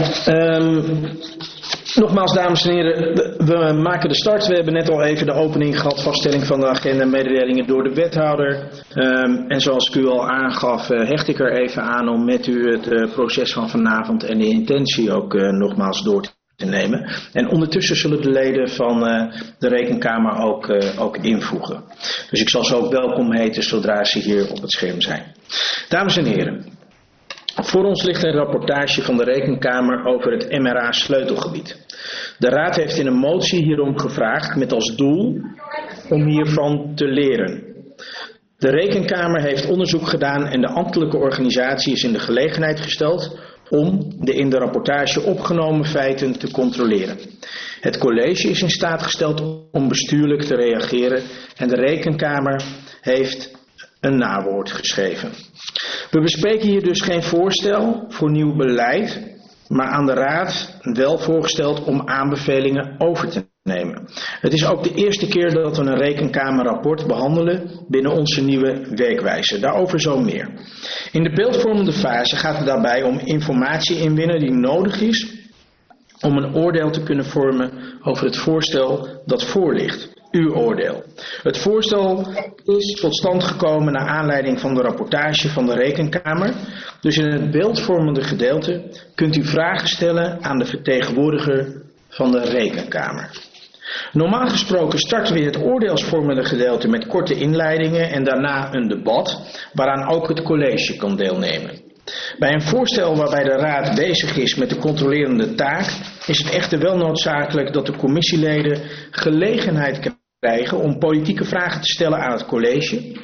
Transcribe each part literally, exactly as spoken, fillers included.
Um, nogmaals, dames en heren, we, we maken de start. We hebben net al even de opening gehad, vaststelling van de agenda en mededelingen door de wethouder. Um, en zoals ik u al aangaf, uh, hecht ik er even aan om met u het uh, proces van vanavond en de intentie ook uh, nogmaals door te te nemen. En ondertussen zullen de leden van uh, de Rekenkamer ook, uh, ook invoegen. Dus ik zal ze ook welkom heten zodra ze hier op het scherm zijn. Dames en heren, voor ons ligt een rapportage van de Rekenkamer over het M R A sleutelgebied. De Raad heeft in een motie hierom gevraagd met als doel om hiervan te leren. De Rekenkamer heeft onderzoek gedaan en de ambtelijke organisatie is in de gelegenheid gesteld om de in de rapportage opgenomen feiten te controleren. Het college is in staat gesteld om bestuurlijk te reageren en de Rekenkamer heeft een nawoord geschreven. We bespreken hier dus geen voorstel voor nieuw beleid, maar aan de Raad wel voorgesteld om aanbevelingen over te nemen. Het is ook de eerste keer dat we een Rekenkamerrapport behandelen binnen onze nieuwe werkwijze. Daarover zo meer. In de beeldvormende fase gaat het daarbij om informatie inwinnen die nodig is om een oordeel te kunnen vormen over het voorstel dat voor ligt. Uw oordeel. Het voorstel is tot stand gekomen naar aanleiding van de rapportage van de Rekenkamer. Dus in het beeldvormende gedeelte kunt u vragen stellen aan de vertegenwoordiger van de Rekenkamer. Normaal gesproken starten we het oordeelsvormende gedeelte met korte inleidingen en daarna een debat waaraan ook het college kan deelnemen. Bij een voorstel waarbij de Raad bezig is met de controlerende taak is het echter wel noodzakelijk dat de commissieleden gelegenheid krijgen om politieke vragen te stellen aan het college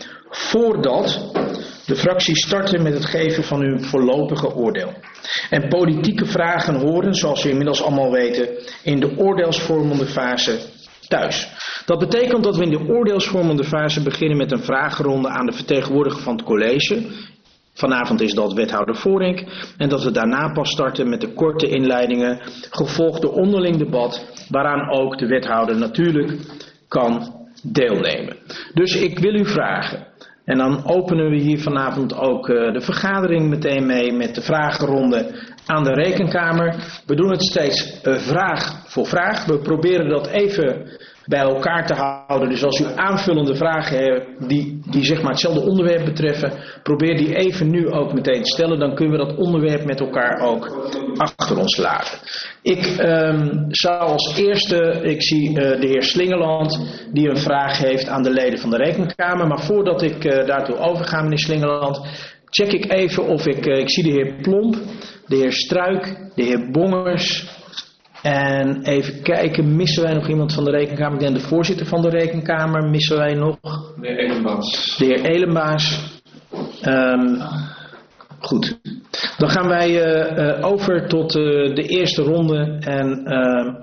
voordat de fracties starten met het geven van hun voorlopige oordeel. En politieke vragen horen, zoals we inmiddels allemaal weten, in de oordeelsvormende fase thuis. Dat betekent dat we in de oordeelsvormende fase beginnen met een vragenronde aan de vertegenwoordiger van het college. Vanavond is dat wethouder Voorink. En dat we daarna pas starten met de korte inleidingen, gevolgd door onderling debat, waaraan ook de wethouder natuurlijk kan deelnemen. Dus ik wil u vragen. En dan openen we hier vanavond ook uh, de vergadering meteen mee met de vragenronde aan de Rekenkamer. We doen het steeds uh, vraag voor vraag. We proberen dat even bij elkaar te houden. Dus als u aanvullende vragen hebt die, die zeg maar hetzelfde onderwerp betreffen, probeer die even nu ook meteen te stellen. Dan kunnen we dat onderwerp met elkaar ook achter ons laten. Ik um, zou als eerste, ik zie uh, de heer Slingeland die een vraag heeft aan de leden van de Rekenkamer. Maar voordat ik uh, daartoe overga, meneer Slingeland, check ik even of ik, uh, ik zie de heer Plomp, de heer Struik, de heer Bongers. En even kijken, missen wij nog iemand van de Rekenkamer? Ik denk de voorzitter van de Rekenkamer, missen wij nog? De heer Elenbaas. De heer Elenbaas. Um, goed. Dan gaan wij uh, uh, over tot uh, de eerste ronde. En uh,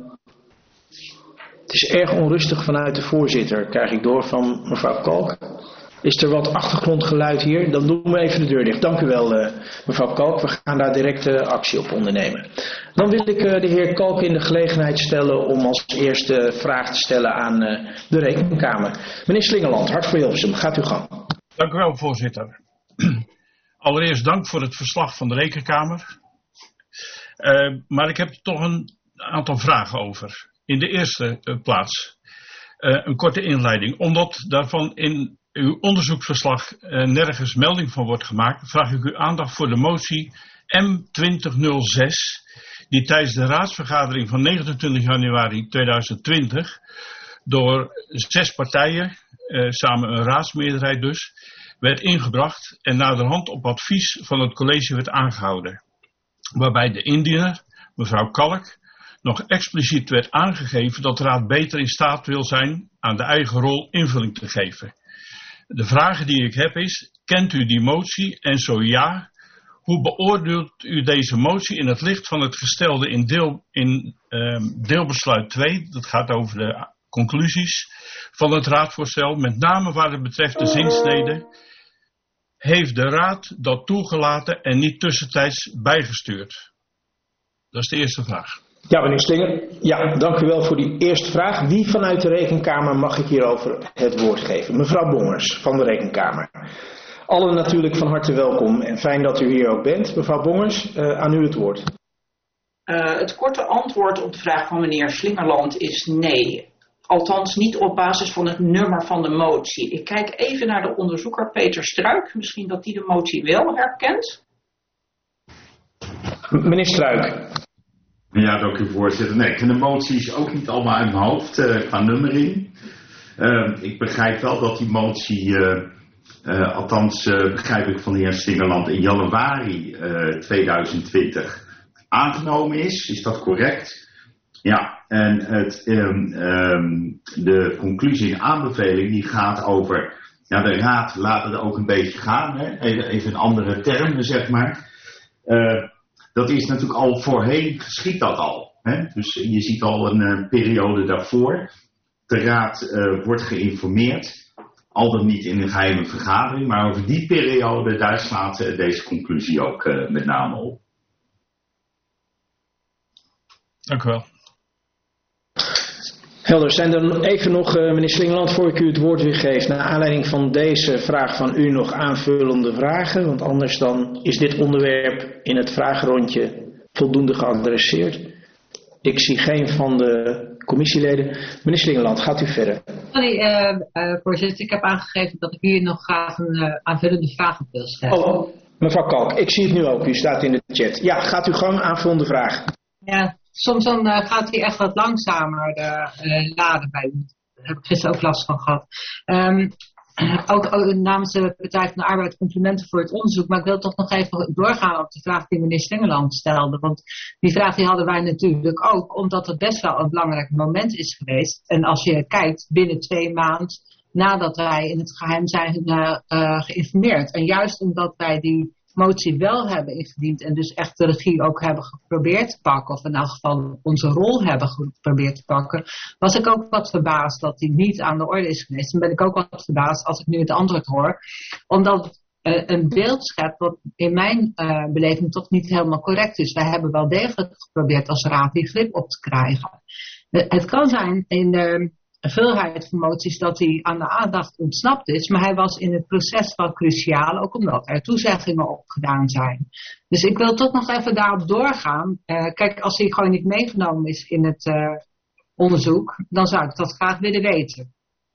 het is erg onrustig vanuit de voorzitter, krijg ik door van mevrouw Kalk. Is er wat achtergrondgeluid hier? Dan doen we even de deur dicht. Dank u wel, uh, mevrouw Kalk. We gaan daar direct uh, actie op ondernemen. Dan wil ik uh, de heer Kalk in de gelegenheid stellen om als eerste vraag te stellen aan uh, de Rekenkamer. Meneer Slingeland, Hart voor Hilversum, gaat uw gang. Dank u wel, voorzitter. Allereerst dank voor het verslag van de Rekenkamer. Uh, maar ik heb er toch een aantal vragen over. In de eerste uh, plaats uh, een korte inleiding. Omdat daarvan in uw onderzoeksverslag uh, nergens melding van wordt gemaakt, vraag ik uw aandacht voor de motie M twintig nul zes, die tijdens de raadsvergadering van negenentwintig januari tweeduizend twintig door zes partijen, uh, samen een raadsmeerderheid dus, werd ingebracht en naderhand op advies van het college werd aangehouden. Waarbij de indiener, mevrouw Kalk, nog expliciet werd aangegeven dat de raad beter in staat wil zijn aan de eigen rol invulling te geven. De vraag die ik heb is, kent u die motie en zo ja, hoe beoordeelt u deze motie in het licht van het gestelde in, deel, in um, deelbesluit twee, dat gaat over de conclusies van het raadvoorstel, met name waar het betreft de zinsnede, heeft de raad dat toegelaten en niet tussentijds bijgestuurd? Dat is de eerste vraag. Ja, meneer Slinger. Ja, dank u wel voor die eerste vraag. Wie vanuit de Rekenkamer mag ik hierover het woord geven? Mevrouw Bongers van de Rekenkamer. Allen natuurlijk van harte welkom en fijn dat u hier ook bent. Mevrouw Bongers, uh, aan u het woord. Uh, het korte antwoord op de vraag van meneer Slingerland is nee. Althans niet op basis van het nummer van de motie. Ik kijk even naar de onderzoeker Peter Struik. Misschien dat die de motie wel herkent. Meneer Struik. Ja, dank u voorzitter. Nee, ik ken de moties ook niet allemaal uit mijn hoofd uh, qua nummering. Uh, ik begrijp wel dat die motie, uh, uh, althans uh, begrijp ik van de heer Slingerland, in januari uh, tweeduizend twintig aangenomen is. Is dat correct? Ja, en het, um, um, de conclusie en aanbeveling die gaat over, ja, de raad laat het ook een beetje gaan, hè? Even, even in andere termen zeg maar. Uh, dat is natuurlijk al voorheen geschied dat al. Hè? Dus je ziet al een uh, periode daarvoor. De raad uh, wordt geïnformeerd, al dan niet in een geheime vergadering, maar over die periode, daar slaat uh, deze conclusie ook uh, met name op. Dank u wel. Helder, zijn er even nog, uh, meneer Slingerland, voor ik u het woord weer geef, naar aanleiding van deze vraag van u nog aanvullende vragen? Want anders dan is dit onderwerp in het vragenrondje voldoende geadresseerd. Ik zie geen van de commissieleden. Meneer Slingerland, gaat u verder. Sorry, uh, uh, voorzitter, ik heb aangegeven dat ik hier nog graag een uh, aanvullende vraag op wil stellen. Oh, mevrouw Kalk, ik zie het nu ook. U staat in de chat. Ja, gaat u gang, aanvullende vraag. Ja, soms dan uh, gaat hij echt wat langzamer uh, uh, laden bij u. Daar heb ik gisteren ook last van gehad. Um, ook, ook namens de Partij van de Arbeid complimenten voor het onderzoek. Maar ik wil toch nog even doorgaan op de vraag die meneer Slingerland stelde. Want die vraag die hadden wij natuurlijk ook. Omdat het best wel een belangrijk moment is geweest. En als je kijkt binnen twee maanden nadat wij in het geheim zijn uh, uh, geïnformeerd. En juist omdat wij die motie wel hebben ingediend en dus echt de regie ook hebben geprobeerd te pakken, of in elk geval onze rol hebben geprobeerd te pakken, was ik ook wat verbaasd dat die niet aan de orde is geweest. En ben ik ook wat verbaasd als ik nu het antwoord hoor, omdat uh, een beeld schept wat in mijn uh, beleving toch niet helemaal correct is. Wij hebben wel degelijk geprobeerd als raad die grip op te krijgen. Uh, het kan zijn in de veelheid van moties dat hij aan de aandacht ontsnapt is, maar hij was in het proces wel cruciaal, ook omdat er toezeggingen op gedaan zijn. Dus ik wil toch nog even daarop doorgaan. Uh, kijk, als hij gewoon niet meegenomen is in het uh, onderzoek, dan zou ik dat graag willen weten.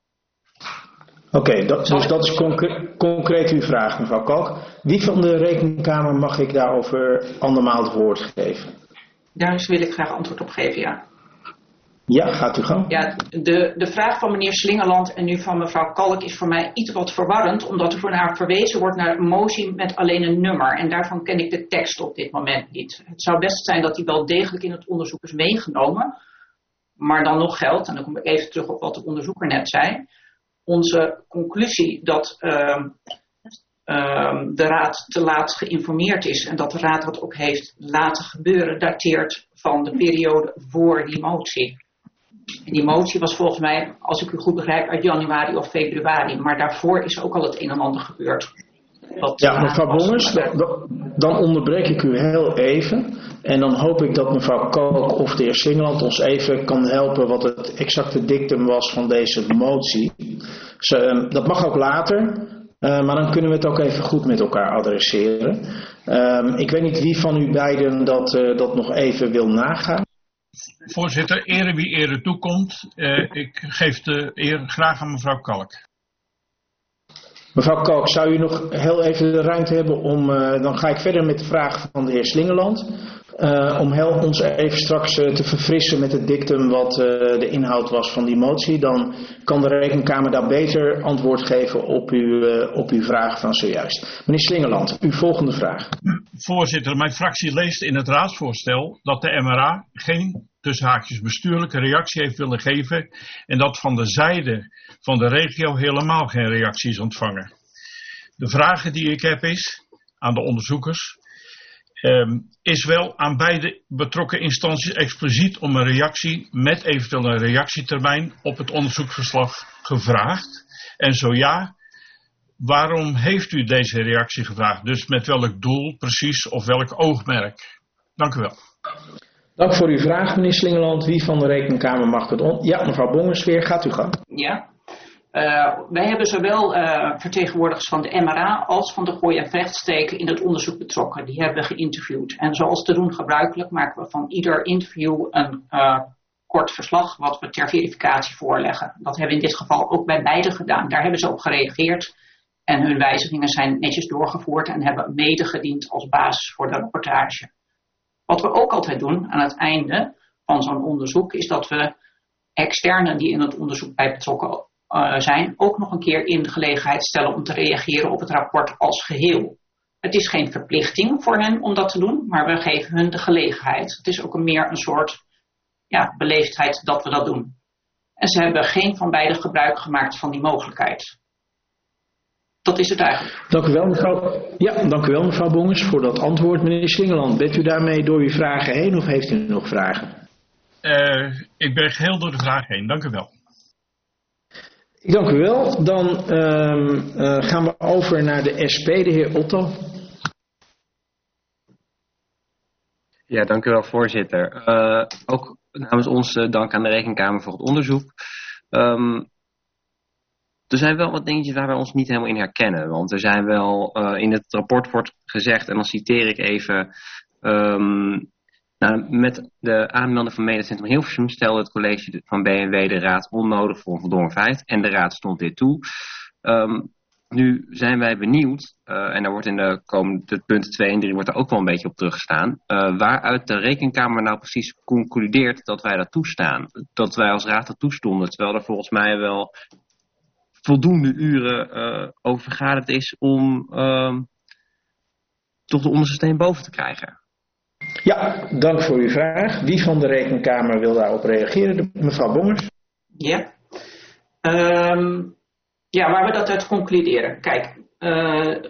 Oké, okay, dat, dus dat is concre- concreet uw vraag, mevrouw Kalk. Wie van de Rekenkamer mag ik daarover andermaal het woord geven? Daar wil ik graag antwoord op geven, ja. Ja, gaat u gang. Ja, de, de vraag van meneer Slingerland en nu van mevrouw Kalk is voor mij iets wat verwarrend, omdat er voor haar verwezen wordt naar een motie met alleen een nummer. En daarvan ken ik de tekst op dit moment niet. Het zou best zijn dat die wel degelijk in het onderzoek is meegenomen. Maar dan nog geldt, en dan kom ik even terug op wat de onderzoeker net zei, onze conclusie dat uh, uh, de raad te laat geïnformeerd is en dat de raad dat ook heeft laten gebeuren, dateert van de periode voor die motie. En die motie was volgens mij, als ik u goed begrijp, uit januari of februari. Maar daarvoor is ook al het een en ander gebeurd. Wat ja, mevrouw Bongers, dan, dan onderbreek ik u heel even. En dan hoop ik dat mevrouw Kalk of de heer Slingerland ons even kan helpen wat het exacte dictum was van deze motie. Dus, uh, dat mag ook later. Uh, maar dan kunnen we het ook even goed met elkaar adresseren. Um, ik weet niet wie van u beiden dat, uh, dat nog even wil nagaan. Voorzitter, ere wie ere toekomt. Uh, ik geef de eer graag aan mevrouw Kalk. Mevrouw Kalk, zou u nog heel even de ruimte hebben om, uh, dan ga ik verder met de vraag van de heer Slingerland. Uh, om heel ons even straks uh, te verfrissen met het dictum wat uh, de inhoud was van die motie. Dan kan de Rekenkamer daar beter antwoord geven op uw, uh, op uw vraag van zojuist. Meneer Slingerland, uw volgende vraag. Voorzitter, mijn fractie leest in het raadsvoorstel dat de M R A geen tussen haakjes bestuurlijke reactie heeft willen geven en dat van de zijde van de regio helemaal geen reactie is ontvangen. De vraag die ik heb is aan de onderzoekers. Um, is wel aan beide betrokken instanties expliciet om een reactie met eventueel een reactietermijn op het onderzoeksverslag gevraagd? En zo ja, waarom heeft u deze reactie gevraagd? Dus met welk doel precies of welk oogmerk? Dank u wel. Dank voor uw vraag, meneer Slingerland. Wie van de Rekenkamer mag het on... Ja, mevrouw Bongers weer, gaat u gang. Ja. Uh, wij hebben zowel uh, vertegenwoordigers van de M R A als van de gooi- en vechtsteken in het onderzoek betrokken. Die hebben we geïnterviewd. En zoals te doen gebruikelijk maken we van ieder interview een uh, kort verslag wat we ter verificatie voorleggen. Dat hebben we in dit geval ook bij beide gedaan. Daar hebben ze op gereageerd en hun wijzigingen zijn netjes doorgevoerd en hebben medegediend als basis voor de rapportage. Wat we ook altijd doen aan het einde van zo'n onderzoek is dat we externen die in het onderzoek bij betrokken uh, zijn ook nog een keer in de gelegenheid stellen om te reageren op het rapport als geheel. Het is geen verplichting voor hen om dat te doen, maar we geven hun de gelegenheid. Het is ook een meer een soort ja, beleefdheid dat we dat doen. En ze hebben geen van beide gebruik gemaakt van die mogelijkheid. Dat is het eigenlijk. Dank u wel, mevrouw. Ja, dank u wel, mevrouw Bongers, voor dat antwoord. Meneer Slingeland, bent u daarmee door uw vragen heen of heeft u nog vragen? Uh, ik ben geheel door de vraag heen. Dank u wel. Ik dank u wel. Dan uh, uh, gaan we over naar de S P, de heer Otto. Ja, dank u wel, voorzitter. Uh, ook namens ons uh, dank aan de Rekenkamer voor het onderzoek. Um, er zijn wel wat dingetjes waar wij ons niet helemaal in herkennen. Want er zijn wel, uh, in het rapport wordt gezegd, en dan citeer ik even... Um, Nou, met de aanmelding van Medecentrum Hilversum stelde het college van B N W de raad onnodig voor een voldongen feit. En de raad stond dit toe. Um, nu zijn wij benieuwd, uh, en daar wordt in de komende punten twee en drie wordt er ook wel een beetje op teruggestaan. Uh, waaruit de Rekenkamer nou precies concludeert dat wij dat toestaan. Dat wij als raad dat toestonden. Terwijl er volgens mij wel voldoende uren uh, over vergaderd is om uh, toch de onderste steen boven te krijgen. Ja, dank voor uw vraag. Wie van de Rekenkamer wil daarop reageren? De, mevrouw Bongers. Ja. Um, ja, waar we dat uit concluderen. Kijk, uh,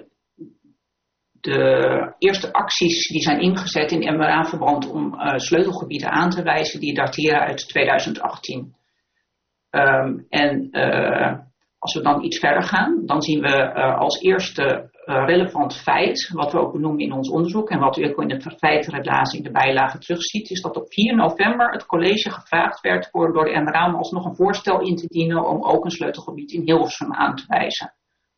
de eerste acties die zijn ingezet in M R A-verband om uh, sleutelgebieden aan te wijzen, die dateren uit tweeduizend achttien. Um, en uh, als we dan iets verder gaan, dan zien we uh, als eerste uh, relevant feit, wat we ook benoemen in ons onderzoek en wat u ook in de feitenrelatie in de bijlage terugziet, is dat op vier november het college gevraagd werd voor, door de M R A om alsnog een voorstel in te dienen om ook een sleutelgebied in Hilversum aan te wijzen.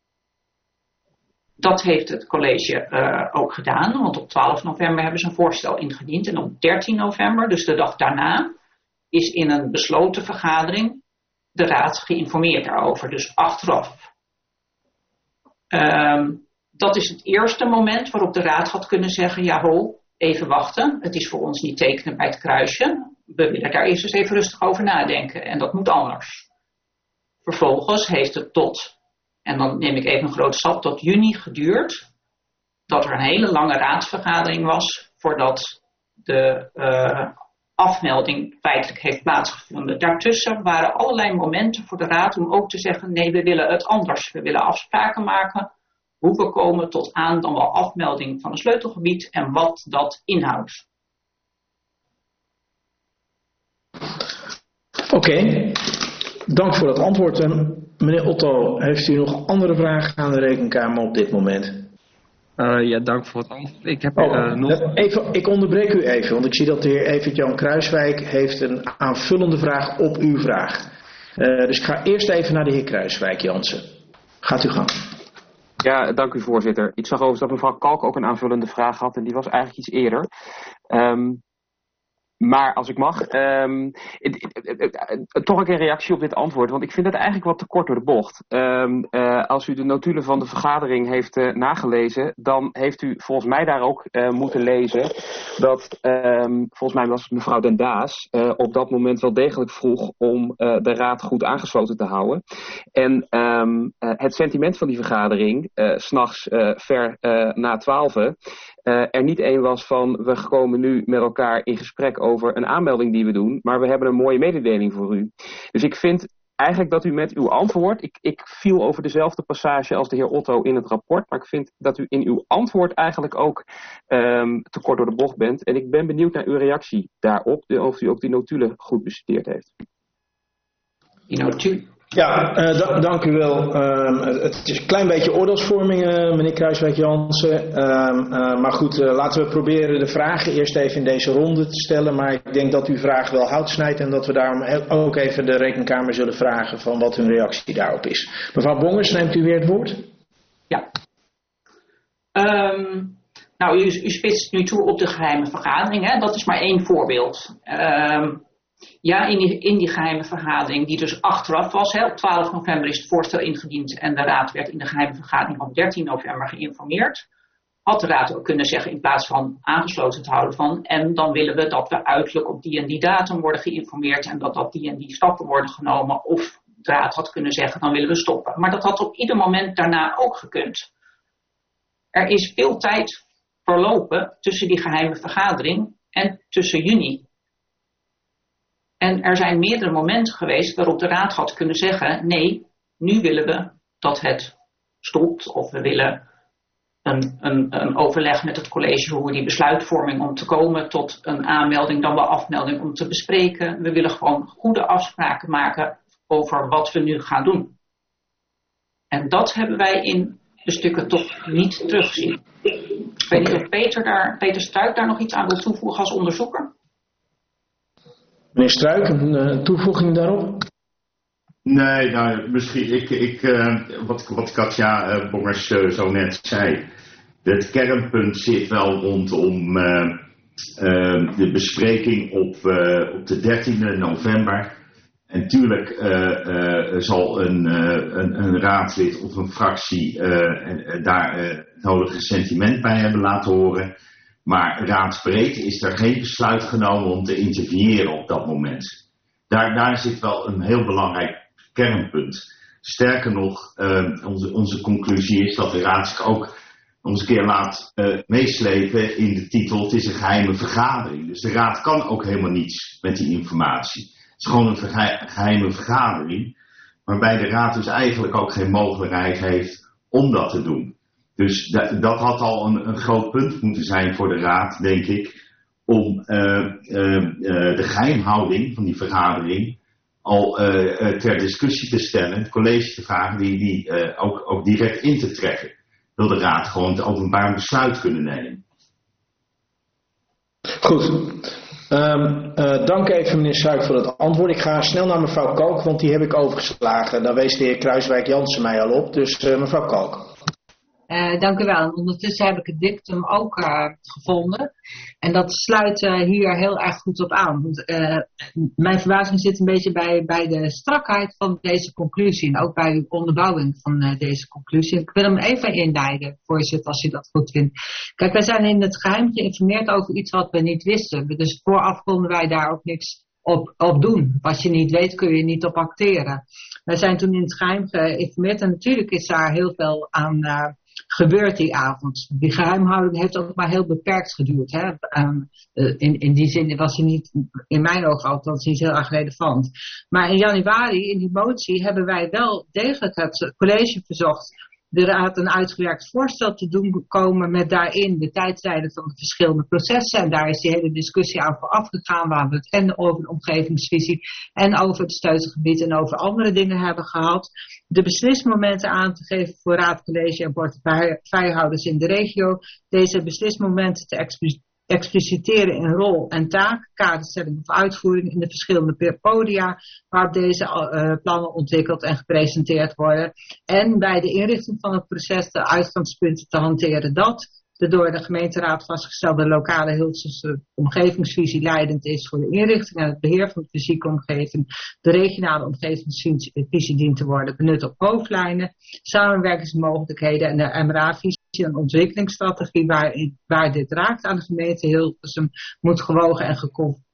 Dat heeft het college uh, ook gedaan, want op twaalf november hebben ze een voorstel ingediend en op dertien november, dus de dag daarna, is in een besloten vergadering de raad geïnformeerd daarover, dus achteraf. Um, dat is het eerste moment waarop de raad had kunnen zeggen, ja ho, even wachten, het is voor ons niet tekenen bij het kruisje, we willen daar eerst eens even rustig over nadenken en dat moet anders. Vervolgens heeft het tot, en dan neem ik even een grote stap, tot juni geduurd, dat er een hele lange raadsvergadering was voordat de uh, afmelding feitelijk heeft plaatsgevonden. Daartussen waren allerlei momenten voor de raad om ook te zeggen, nee, we willen het anders. We willen afspraken maken hoe we komen tot aan dan wel afmelding van een sleutelgebied en wat dat inhoudt. Oké, okay. Dank voor het antwoord. En meneer Otto, heeft u nog andere vragen aan de Rekenkamer op dit moment? Uh, ja, dank voor het antwoord. Ik heb oh, uh, nog... even, ik onderbreek u even, want ik zie dat de heer Evert-Jan Kruiswijk heeft een aanvullende vraag op uw vraag. Uh, dus ik ga eerst even naar de heer Kruiswijk, Jansen. Gaat u gang. Ja, dank u voorzitter. Ik zag overigens dat mevrouw Kalk ook een aanvullende vraag had en die was eigenlijk iets eerder. Um, Maar als ik mag, um, it, it, it, it, it, toch ook een reactie op dit antwoord, want ik vind het eigenlijk wat te kort door de bocht. Um, uh, als u de notulen van de vergadering heeft uh, nagelezen, dan heeft u volgens mij daar ook uh, moeten lezen dat, um, volgens mij was mevrouw Den Daas, uh, op dat moment wel degelijk vroeg om uh, de raad goed aangesloten te houden. En um, uh, het sentiment van die vergadering, uh, 's nachts uh, ver uh, na twaalfen, Uh, er niet één was van, we komen nu met elkaar in gesprek over een aanmelding die we doen, maar we hebben een mooie mededeling voor u. Dus ik vind eigenlijk dat u met uw antwoord, ik, ik viel over dezelfde passage als de heer Otto in het rapport, maar ik vind dat u in uw antwoord eigenlijk ook um, te kort door de bocht bent. En ik ben benieuwd naar uw reactie daarop, of u ook die notulen goed bestudeerd heeft. Die notulen? Ja, uh, da- dank u wel. Uh, het is een klein beetje oordeelsvorming, uh, meneer Kruijswijk-Jansen. Uh, uh, maar goed, uh, laten we proberen de vragen eerst even in deze ronde te stellen. Maar ik denk dat uw vraag wel hout snijdt en dat we daarom ook even de Rekenkamer zullen vragen van wat hun reactie daarop is. Mevrouw Bongers, neemt u weer het woord? Ja. Um, nou, u, u spitst nu toe op de geheime vergadering. Hè? Dat is maar één voorbeeld. Um, Ja, in die, in die geheime vergadering, die dus achteraf was. Hè, op twaalf november is het voorstel ingediend en de raad werd in de geheime vergadering op dertien november geïnformeerd. Had de raad ook kunnen zeggen in plaats van aangesloten te houden van. En dan willen we dat we uiterlijk op die en die datum worden geïnformeerd en dat dat die en die stappen worden genomen. Of de raad had kunnen zeggen, dan willen we stoppen. Maar dat had op ieder moment daarna ook gekund. Er is veel tijd verlopen tussen die geheime vergadering en tussen juni. En er zijn meerdere momenten geweest waarop de raad had kunnen zeggen, nee, nu willen we dat het stopt. Of we willen een, een, een overleg met het college hoe we die besluitvorming om te komen tot een aanmelding, dan wel afmelding om te bespreken. We willen gewoon goede afspraken maken over wat we nu gaan doen. En dat hebben wij in de stukken toch niet teruggezien. Ik weet niet of Peter, daar, Peter Struik daar nog iets aan wil toevoegen als onderzoeker. Meneer Struik, een uh, toevoeging daarop? Nee, nou, misschien, ik, ik, uh, wat, wat Katja uh, Bongers uh, zo net zei. Het kernpunt zit wel rondom uh, uh, de bespreking op, uh, op de dertiende november. En tuurlijk uh, uh, zal een, uh, een, een raadslid of een fractie uh, uh, daar uh, het nodige sentiment bij hebben laten horen. Maar raadsbreed is er geen besluit genomen om te interveneren op dat moment. Daar, daar zit wel een heel belangrijk kernpunt. Sterker nog, uh, onze, onze conclusie is dat de raad zich ook nog eens een keer laat uh, meeslepen in de titel. Het is een geheime vergadering. Dus de raad kan ook helemaal niets met die informatie. Het is gewoon een verge- geheime vergadering. Waarbij de raad dus eigenlijk ook geen mogelijkheid heeft om dat te doen. Dus dat, dat had al een, een groot punt moeten zijn voor de raad, denk ik, om uh, uh, uh, de geheimhouding van die vergadering al uh, uh, ter discussie te stellen, het college te vragen die, die uh, ook, ook direct in te trekken. Wil de raad gewoon het openbaar besluit kunnen nemen. Goed. Um, uh, dank even meneer Suik voor het antwoord. Ik ga snel naar mevrouw Kalk, want die heb ik overgeslagen. Daar wees de heer Kruijswijk-Jansen mij al op. Dus uh, mevrouw Kalk. Uh, dank u wel. En ondertussen heb ik het dictum ook uh, gevonden. En dat sluit uh, hier heel erg goed op aan. Want, uh, mijn verbazing zit een beetje bij, bij de strakheid van deze conclusie. En ook bij uw onderbouwing van uh, deze conclusie. Ik wil hem even inleiden, voorzitter, als u dat goed vindt. Kijk, wij zijn in het geheim geïnformeerd over iets wat we niet wisten. Dus vooraf konden wij daar ook niks op, op doen. Wat je niet weet, kun je niet op acteren. Wij zijn toen in het geheim geïnformeerd. En natuurlijk is daar heel veel aan Uh, gebeurt die avond. Die geheimhouding heeft ook maar heel beperkt geduurd. Hè? Um, in, in die zin was hij niet, in mijn ogen althans, niet heel erg relevant. Maar in januari, in die motie, hebben wij wel degelijk het college verzocht de raad een uitgewerkt voorstel te doen komen met daarin de tijdslijnen van de verschillende processen. En daar is die hele discussie aan vooraf gegaan, waar we het en over de omgevingsvisie en over het sleutelgebied en over andere dingen hebben gehad. De beslismomenten aan te geven voor raad, college en portefeuillehouders in de regio. Deze beslismomenten te expliciëren. expliciteren in rol en taak, kaderstelling of uitvoering in de verschillende podia waarop deze uh, plannen ontwikkeld en gepresenteerd worden. En bij de inrichting van het proces de uitgangspunten te hanteren dat de door de gemeenteraad vastgestelde lokale Hulpse omgevingsvisie leidend is voor de inrichting en het beheer van de fysieke omgeving. De regionale omgevingsvisie dient te worden benut op hoofdlijnen, samenwerkingsmogelijkheden en de M R A-visie en ontwikkelingsstrategie waar, waar dit raakt aan de gemeente Hilversum moet gewogen en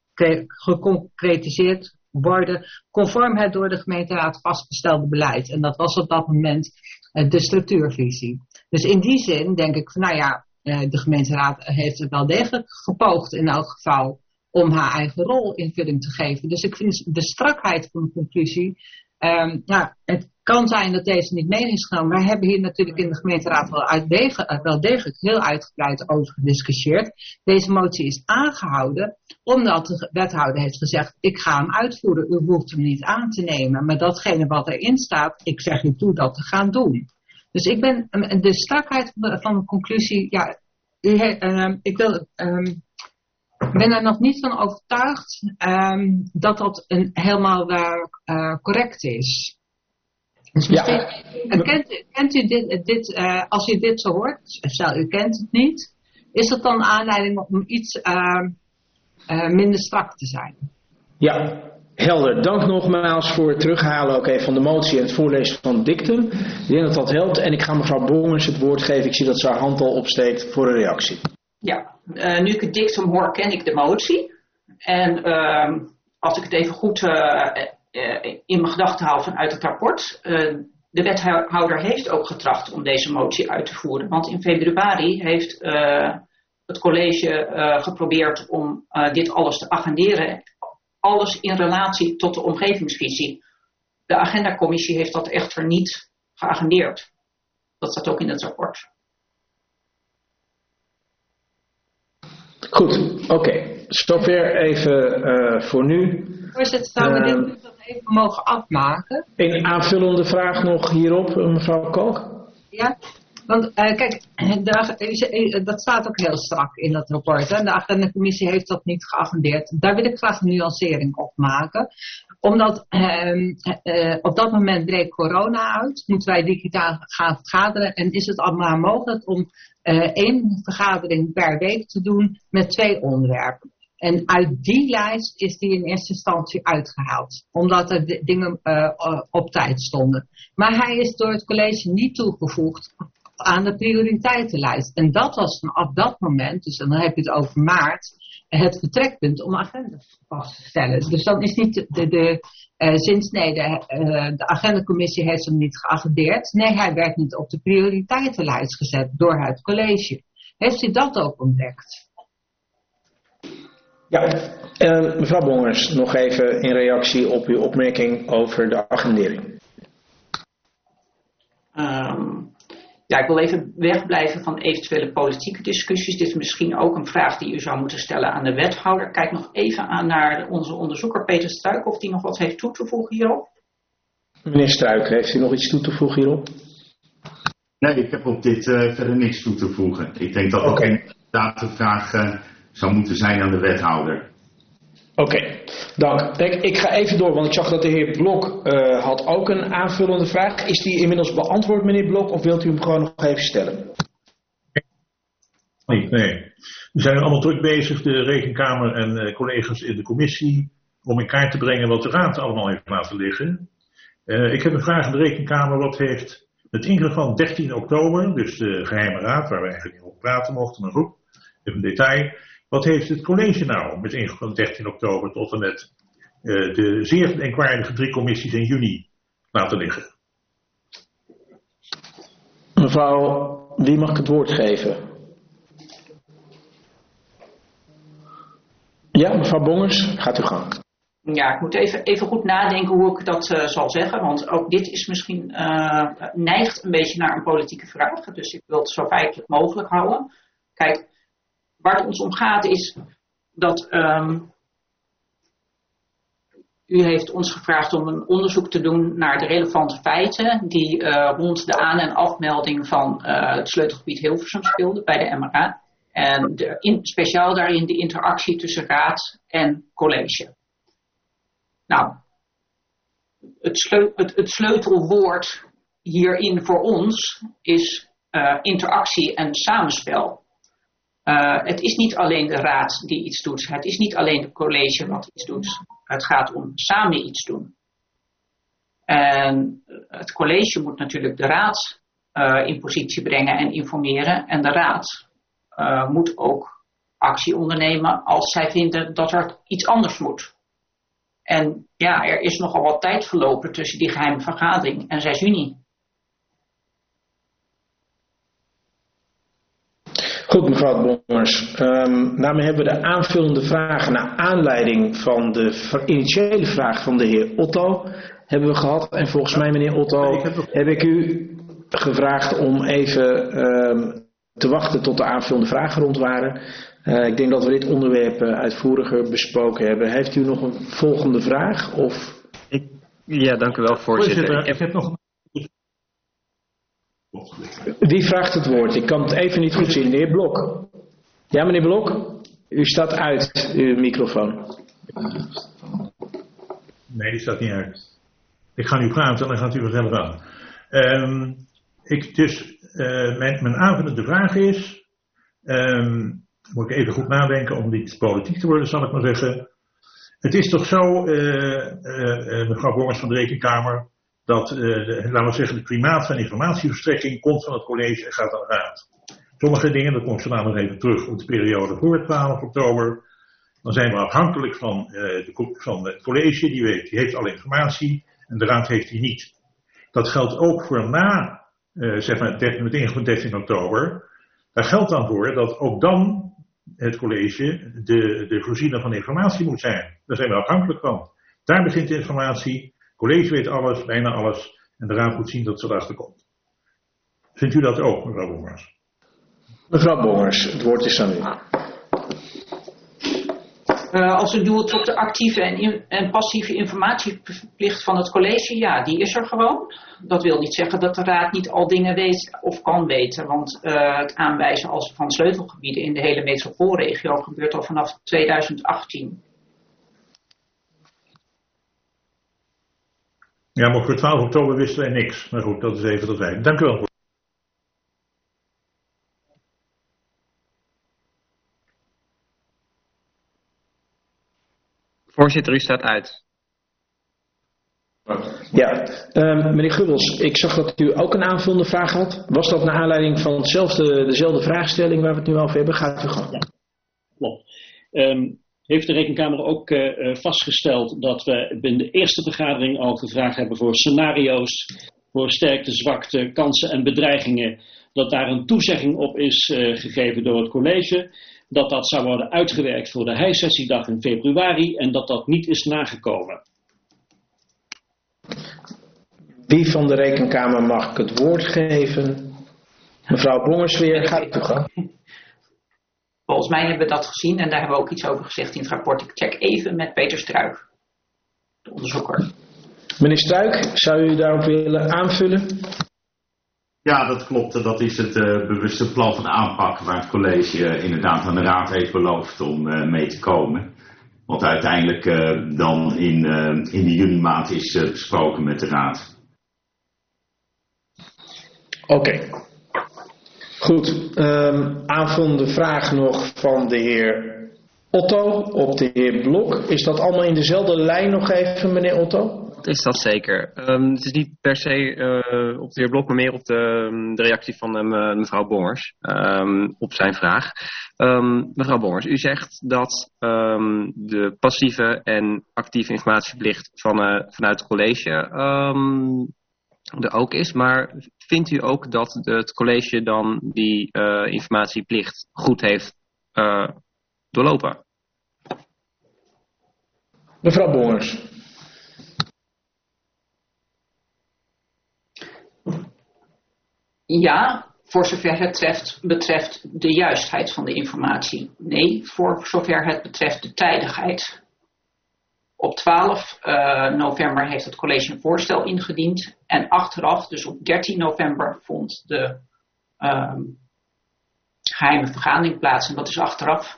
geconcretiseerd worden conform het door de gemeenteraad vastgestelde beleid. En dat was op dat moment de structuurvisie. Dus in die zin denk ik van nou ja, de gemeenteraad heeft het wel degelijk gepoogd in elk geval om haar eigen rol invulling te geven. Dus ik vind de strakheid van de conclusie Um, nou, het kan zijn dat deze niet mee is genomen. Wij hebben hier natuurlijk in de gemeenteraad wel, uitdegen, wel degelijk heel uitgebreid over gediscussieerd. Deze motie is aangehouden omdat de wethouder heeft gezegd, ik ga hem uitvoeren, u hoeft hem niet aan te nemen. Maar datgene wat erin staat, ik zeg u toe dat te gaan doen. Dus ik ben, de strakheid van de conclusie, ja, uh, ik wil... Um, Ik ben er nog niet van overtuigd um, dat dat een, helemaal uh, uh, correct is. Dus misschien, ja. uh, kent, kent u dit, dit uh, als u dit zo hoort, stel u kent het niet, is dat dan aanleiding om iets uh, uh, minder strak te zijn? Ja, helder. Dank nogmaals voor het terughalen ook even van de motie en het voorlezen van het dictum. Ik denk dat dat helpt en ik ga mevrouw Bongers het woord geven. Ik zie dat ze haar hand al opsteekt voor een reactie. Ja, uh, nu ik het dictum hoor, ken ik de motie. En uh, als ik het even goed uh, uh, in mijn gedachten haal vanuit het rapport. Uh, de wethouder heeft ook getracht om deze motie uit te voeren. Want in februari heeft uh, het college uh, geprobeerd om uh, dit alles te agenderen. Alles in relatie tot de omgevingsvisie. De agendacommissie heeft dat echter niet geagendeerd. Dat staat ook in het rapport. Goed, oké. Okay. Zover even uh, voor nu. Voorzitter, zouden we uh, dit nog even mogen afmaken? Een aanvullende vraag nog hierop, mevrouw Kalk? Ja, want uh, kijk, de, dat staat ook heel strak in dat rapport. Hè? De agendacommissie heeft dat niet geagendeerd. Daar wil ik graag een nuancering op maken. Omdat uh, uh, op dat moment breekt corona uit, moeten wij digitaal gaan vergaderen en is het allemaal mogelijk om uh, één vergadering per week te doen met twee onderwerpen. En uit die lijst is die in eerste instantie uitgehaald, omdat er d- dingen uh, op tijd stonden. Maar hij is door het college niet toegevoegd aan de prioriteitenlijst. En dat was vanaf dat moment, dus dan heb je het over maart, het vertrekpunt om agenda vast te stellen. Dus dan is niet de, de, de uh, zinsnede, uh, de agendacommissie heeft hem niet geagendeerd. Nee, hij werd niet op de prioriteitenlijst gezet door het college. Heeft u dat ook ontdekt? Ja, uh, mevrouw Bongers, nog even in reactie op uw opmerking over de agendering. Um, ja, ik wil even wegblijven van eventuele politieke discussies. Dit is misschien ook een vraag die u zou moeten stellen aan de wethouder. Kijk nog even aan naar onze onderzoeker Peter Struik of die nog wat heeft toe te voegen hierop. Meneer Struik, heeft u nog iets toe te voegen hierop? Nee, ik heb op dit uh, verder niks toe te voegen. Ik denk dat okay. dat inderdaad de vraag uh, zou moeten zijn aan de wethouder. Oké, okay, dank. Kijk, ik ga even door, want ik zag dat de heer Blok uh, had ook een aanvullende vraag. Is die inmiddels beantwoord, meneer Blok, of wilt u hem gewoon nog even stellen? Nee, nee. We zijn allemaal druk bezig, de Rekenkamer en uh, collega's in de commissie, om in kaart te brengen wat de Raad allemaal heeft laten liggen. Uh, ik heb een vraag aan de Rekenkamer. Wat heeft met ingang van dertien oktober, dus de geheime raad, waar we eigenlijk niet over praten mochten, maar goed, even een detail. Wat heeft het college nou met ingang van dertien oktober tot en met uh, de zeer denkwaardige drie commissies in juni laten liggen? Mevrouw, wie mag ik het woord geven? Ja, mevrouw Bongers, gaat u gang. Ja, ik moet even, even goed nadenken hoe ik dat uh, zal zeggen, want ook dit is misschien uh, neigt een beetje naar een politieke vraag, dus ik wil het zo feitelijk mogelijk houden. Kijk, waar het ons om gaat is dat um, u heeft ons gevraagd om een onderzoek te doen naar de relevante feiten die uh, rond de aan- en afmelding van uh, het sleutelgebied Hilversum speelden bij de M R A. En de, in, speciaal daarin de interactie tussen raad en college. Nou, het, sleu, het, het sleutelwoord hierin voor ons is uh, interactie en samenspel. Uh, het is niet alleen de raad die iets doet. Het is niet alleen het college wat iets doet. Het gaat om samen iets doen. En het college moet natuurlijk de raad uh, in positie brengen en informeren. En de raad uh, moet ook actie ondernemen als zij vinden dat er iets anders moet. En ja, er is nogal wat tijd verlopen tussen die geheime vergadering en zes juni. Goed, mevrouw Bongers. Um, daarmee hebben we de aanvullende vragen naar aanleiding van de initiële vraag van de heer Otto hebben we gehad. En volgens mij, meneer Otto, heb ik u gevraagd om even um, te wachten tot de aanvullende vragen rond waren. Uh, ik denk dat we dit onderwerp uh, uitvoeriger besproken hebben. Heeft u nog een volgende vraag? Of... Ik, ja, dank u wel, voorzitter. voorzitter ik heb nog een... Wie vraagt het woord? Ik kan het even niet goed zien. De heer Blok. Ja, meneer Blok? U staat uit, uw microfoon. Nee, die staat niet uit. Ik ga nu praten en dan gaat u vanzelf aan. Um, ik, dus, uh, mijn, mijn aanvullende vraag is... Um, moet ik even goed nadenken om niet politiek te worden, zal ik maar zeggen. Het is toch zo, uh, uh, uh, mevrouw Bongers van de Rekenkamer... dat, uh, de, laten we zeggen, de primaat van informatieverstrekking komt van het college en gaat aan de raad. Sommige dingen, dat komt vandaag nog even terug op de periode voor twaalf oktober. Dan zijn we afhankelijk van, uh, de, van het college, die, weet, die heeft alle informatie en de raad heeft die niet. Dat geldt ook voor na, uh, zeg maar, meteen van dertien oktober. Daar geldt dan voor dat ook dan het college de, de voorziener van informatie moet zijn. Daar zijn we afhankelijk van. Daar begint de informatie. Het college weet alles, bijna alles. En de raad moet zien dat ze erachter komt. Vindt u dat ook, mevrouw Bongers? Mevrouw Bongers, het woord is aan u. Uh, als u doelt op de actieve en, in, en passieve informatieplicht van het college, ja, die is er gewoon. Dat wil niet zeggen dat de raad niet al dingen weet of kan weten. Want uh, het aanwijzen als van sleutelgebieden in de hele metropoolregio gebeurt al vanaf tweeduizend achttien. Ja, maar voor twaalf oktober wisten wij niks. Maar goed, dat is even dat wij. Dank u wel. Voorzitter, u staat uit. Ja, um, meneer Gubbels, ik zag dat u ook een aanvullende vraag had. Was dat naar aanleiding van hetzelfde, dezelfde vraagstelling waar we het nu over hebben? Gaat u gang. Ja, klopt. Um, heeft de Rekenkamer ook uh, vastgesteld dat we in de eerste vergadering al gevraagd hebben voor scenario's, voor sterkte, zwakte, kansen en bedreigingen, dat daar een toezegging op is uh, gegeven door het college, dat dat zou worden uitgewerkt voor de heissessiedag in februari en dat dat niet is nagekomen. Wie van de Rekenkamer mag ik het woord geven? Mevrouw Bongers weer, gaat u gang. Volgens mij hebben we dat gezien en daar hebben we ook iets over gezegd in het rapport. Ik check even met Peter Struik, de onderzoeker. Meneer Struik, zou u daarop willen aanvullen? Ja, dat klopt. Dat is het uh, bewuste plan van aanpak waar het college uh, inderdaad aan de raad heeft beloofd om uh, mee te komen. Wat uiteindelijk uh, dan in, uh, in de juni maand is uh, besproken met de raad. Oké. Okay. Goed. Um, aanvullende vraag nog van de heer Otto op de heer Blok. Is dat allemaal in dezelfde lijn nog even, meneer Otto? Is dat zeker. Um, het is niet per se uh, op de heer Blok, maar meer op de, de reactie van um, mevrouw Bongers um, op zijn vraag. Um, mevrouw Bongers, u zegt dat um, de passieve en actieve informatieplicht van, uh, vanuit het college um, er ook is, maar vindt u ook dat het college dan die uh, informatieplicht goed heeft uh, doorlopen? Mevrouw Bongers. Ja, voor zover het betreft, betreft de juistheid van de informatie. Nee, voor zover het betreft de tijdigheid. Op twaalf november heeft het college een voorstel ingediend. En achteraf, dus op dertien november, vond de uh, geheime vergadering plaats. En dat is achteraf.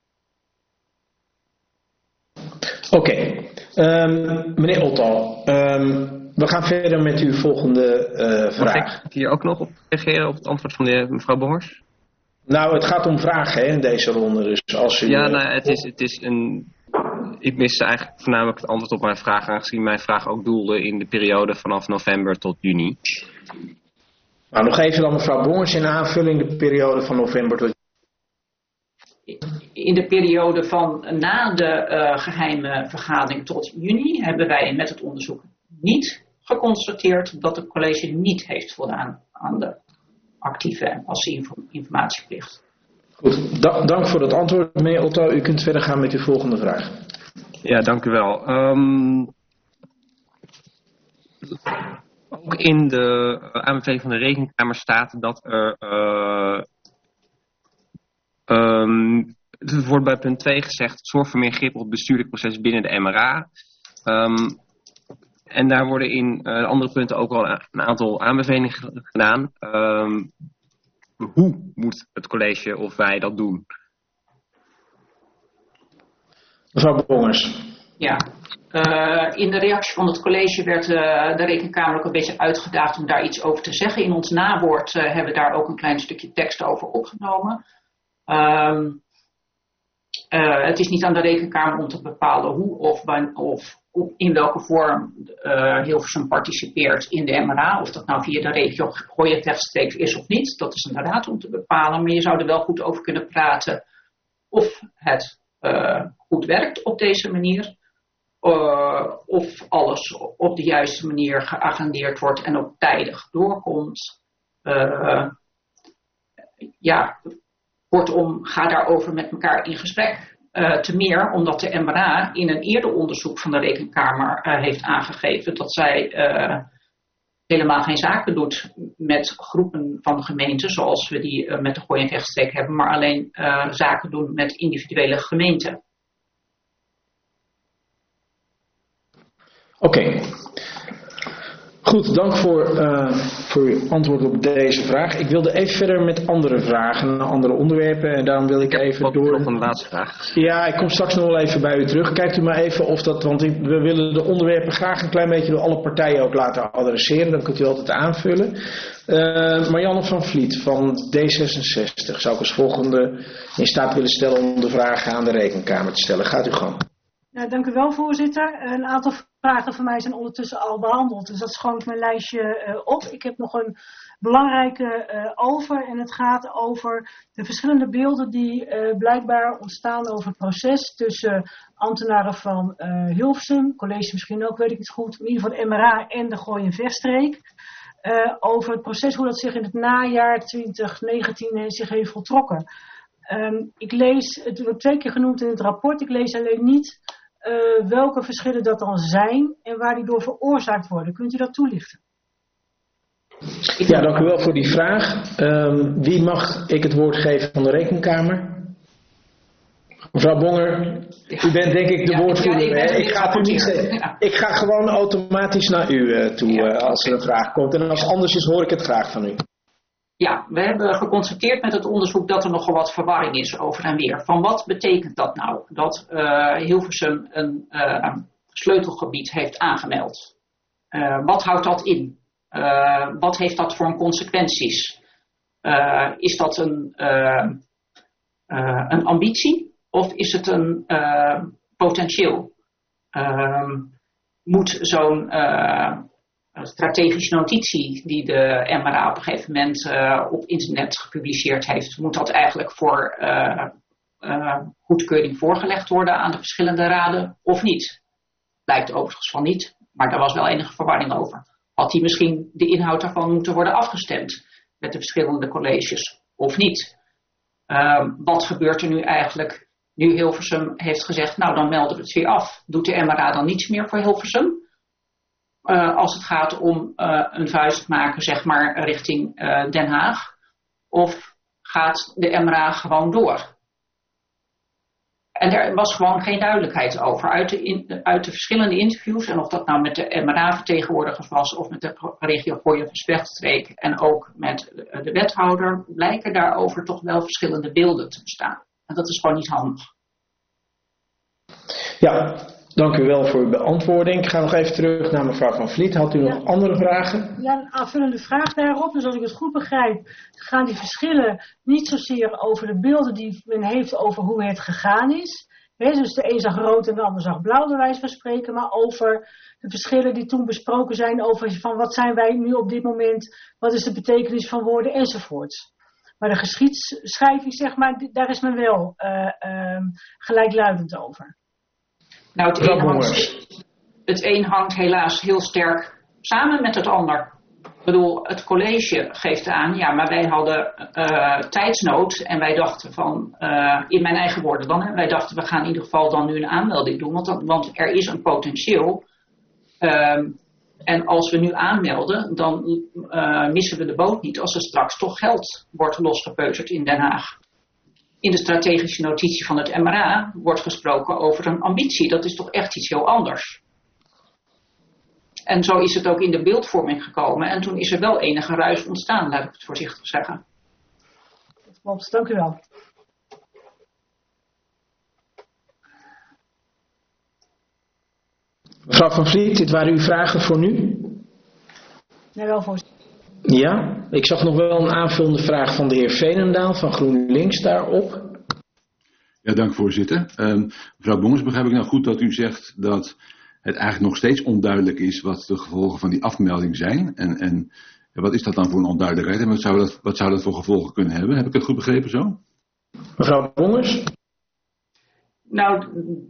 Oké. Okay. Um, meneer Otto, um, we gaan verder met uw volgende uh, vraag. Mag ik hier ook nog op reageren op het antwoord van de mevrouw Bongers? Nou, het gaat om vragen hè, in deze ronde. Dus als u, ja, nou, het is, het is een... Ik miste eigenlijk voornamelijk het antwoord op mijn vraag, aangezien mijn vraag ook doelde in de periode vanaf november tot juni. Nou, nog even dan mevrouw Bongers in aanvulling de periode van november tot In de periode van na de uh, geheime vergadering tot juni hebben wij met het onderzoek niet geconstateerd dat het college niet heeft voldaan aan de actieve en passieve informatieplicht. Goed, da- dank voor het antwoord, meneer Otto. U kunt verder gaan met uw volgende vraag. Ja, dank u wel. Um, ook in de aanbeveling van de Rekenkamer staat dat er... Uh, um, het wordt bij punt twee gezegd, zorg voor meer grip op het bestuurlijk proces binnen de M R A. Um, en daar worden in uh, andere punten ook al een aantal aanbevelingen gedaan. Um, hoe moet het college of wij dat doen? Mevrouw Bongers. Ja, uh, in de reactie van het college werd uh, de Rekenkamer ook een beetje uitgedaagd om daar iets over te zeggen. In ons nawoord uh, hebben we daar ook een klein stukje tekst over opgenomen. Um, uh, het is niet aan de Rekenkamer om te bepalen hoe of, wan, of in welke vorm uh, Hilversum participeert in de M R A. Of dat nou via de regio Gooi rechtstreeks is of niet. Dat is aan de raad om te bepalen. Maar je zou er wel goed over kunnen praten of het uh, goed werkt op deze manier. Uh, of alles op de juiste manier geagendeerd wordt en ook tijdig doorkomt. Uh, ja, kortom, ga daarover met elkaar in gesprek. Uh, te meer omdat de M R A in een eerder onderzoek van de Rekenkamer uh, heeft aangegeven dat zij uh, helemaal geen zaken doet met groepen van de gemeenten zoals we die uh, met de Gooi en Vechtstreek hebben, maar alleen uh, zaken doen met individuele gemeenten. Oké. Okay. Goed, dank voor, uh, voor uw antwoord op deze vraag. Ik wilde even verder met andere vragen, andere onderwerpen. En daarom wil ik, ik even door... nog een laatste vraag. Ja, ik kom straks nog wel even bij u terug. Kijkt u maar even of dat... Want we willen de onderwerpen graag een klein beetje door alle partijen ook laten adresseren. Dan kunt u altijd aanvullen. Uh, Marianne van Vliet van D zesenzestig zou ik als volgende in staat willen stellen om de vragen aan de Rekenkamer te stellen. Gaat u gang. Ja, dank u wel, voorzitter. Een aantal vragen van mij zijn ondertussen al behandeld. Dus dat schoon ik mijn lijstje uh, op. Ik heb nog een belangrijke uh, over. En het gaat over de verschillende beelden die uh, blijkbaar ontstaan over het proces tussen ambtenaren van uh, Hilversum, college misschien ook, weet ik niet goed, in ieder geval de M R A en de Gooi en Vechtstreek. Uh, over het proces, hoe dat zich in het najaar twintig negentien zich heeft voltrokken. Um, ik lees, het wordt twee keer genoemd in het rapport, ik lees alleen niet uh, welke verschillen dat dan zijn en waar die door veroorzaakt worden. Kunt u dat toelichten? Ja, dank u wel voor die vraag. Um, wie mag ik het woord geven van de Rekenkamer? Mevrouw Bonger, u bent denk ik de ja, woordvoerder. Ja, ik, ik, ga u niet zeggen. Ja. Ik ga gewoon automatisch naar u uh, toe ja, uh, als er een vraag komt. En als het anders is, hoor ik het graag van u. Ja, we hebben geconstateerd met het onderzoek dat er nogal wat verwarring is over en weer. Van wat betekent dat nou? Dat uh, Hilversum een uh, sleutelgebied heeft aangemeld. Uh, wat houdt dat in? Uh, wat heeft dat voor consequenties? Uh, is dat een, uh, uh, een ambitie of is het een uh, potentieel? Uh, moet zo'n uh, strategische notitie die de M R A op een gegeven moment uh, op internet gepubliceerd heeft, moet dat eigenlijk voor uh, uh, goedkeuring voorgelegd worden aan de verschillende raden of niet? Lijkt overigens van niet, maar daar was wel enige verwarring over. Had die misschien de inhoud daarvan moeten worden afgestemd met de verschillende colleges of niet? Uh, wat gebeurt er nu eigenlijk nu Hilversum heeft gezegd, nou dan melden we het weer af. Doet de M R A dan niets meer voor Hilversum? Uh, als het gaat om uh, een vuist maken, zeg maar, richting uh, Den Haag? Of gaat de M R A gewoon door? En er was gewoon geen duidelijkheid over. Uit de, in, uit de verschillende interviews, en of dat nou met de M R A-vertegenwoordigers was, of met de regio Gooi en Vechtstreek, en ook met de, de wethouder, blijken daarover toch wel verschillende beelden te bestaan. En dat is gewoon niet handig. Ja, dank u wel voor uw beantwoording. Ik ga nog even terug naar mevrouw Van Vliet. Had u nog ja. andere vragen? Ja, een aanvullende vraag daarop. Dus als ik het goed begrijp, gaan die verschillen niet zozeer over de beelden die men heeft over hoe het gegaan is. He, dus de een zag rood en de ander zag blauw, bij wijze van spreken. Maar over de verschillen die toen besproken zijn over van wat zijn wij nu op dit moment, wat is de betekenis van woorden enzovoorts. Maar de geschiedschrijving, zeg maar, daar is men wel uh, uh, gelijkluidend over. Nou, het een, hangt, het een hangt helaas heel sterk samen met het ander. Ik bedoel, het college geeft aan, ja, maar wij hadden uh, tijdsnood en wij dachten van, uh, in mijn eigen woorden dan, hè, wij dachten we gaan in ieder geval dan nu een aanmelding doen, want, dan, want er is een potentieel. Um, en als we nu aanmelden, dan uh, missen we de boot niet als er straks toch geld wordt losgepeuterd in Den Haag. In de strategische notitie van het M R A wordt gesproken over een ambitie. Dat is toch echt iets heel anders. En zo is het ook in de beeldvorming gekomen. En toen is er wel enige ruis ontstaan, laat ik het voorzichtig zeggen. Dat klopt, dank u wel. Mevrouw Van Vliet, dit waren uw vragen voor nu? Nee, wel voorzitter. Ja, ik zag nog wel een aanvullende vraag van de heer Veenendaal van GroenLinks daarop. Ja, dank voorzitter. Uh, mevrouw Bongers, begrijp ik nou goed dat u zegt dat het eigenlijk nog steeds onduidelijk is wat de gevolgen van die afmelding zijn? En, en wat is dat dan voor een onduidelijkheid en wat zou dat, wat zou dat voor gevolgen kunnen hebben? Heb ik het goed begrepen zo? Mevrouw Bongers? Nou,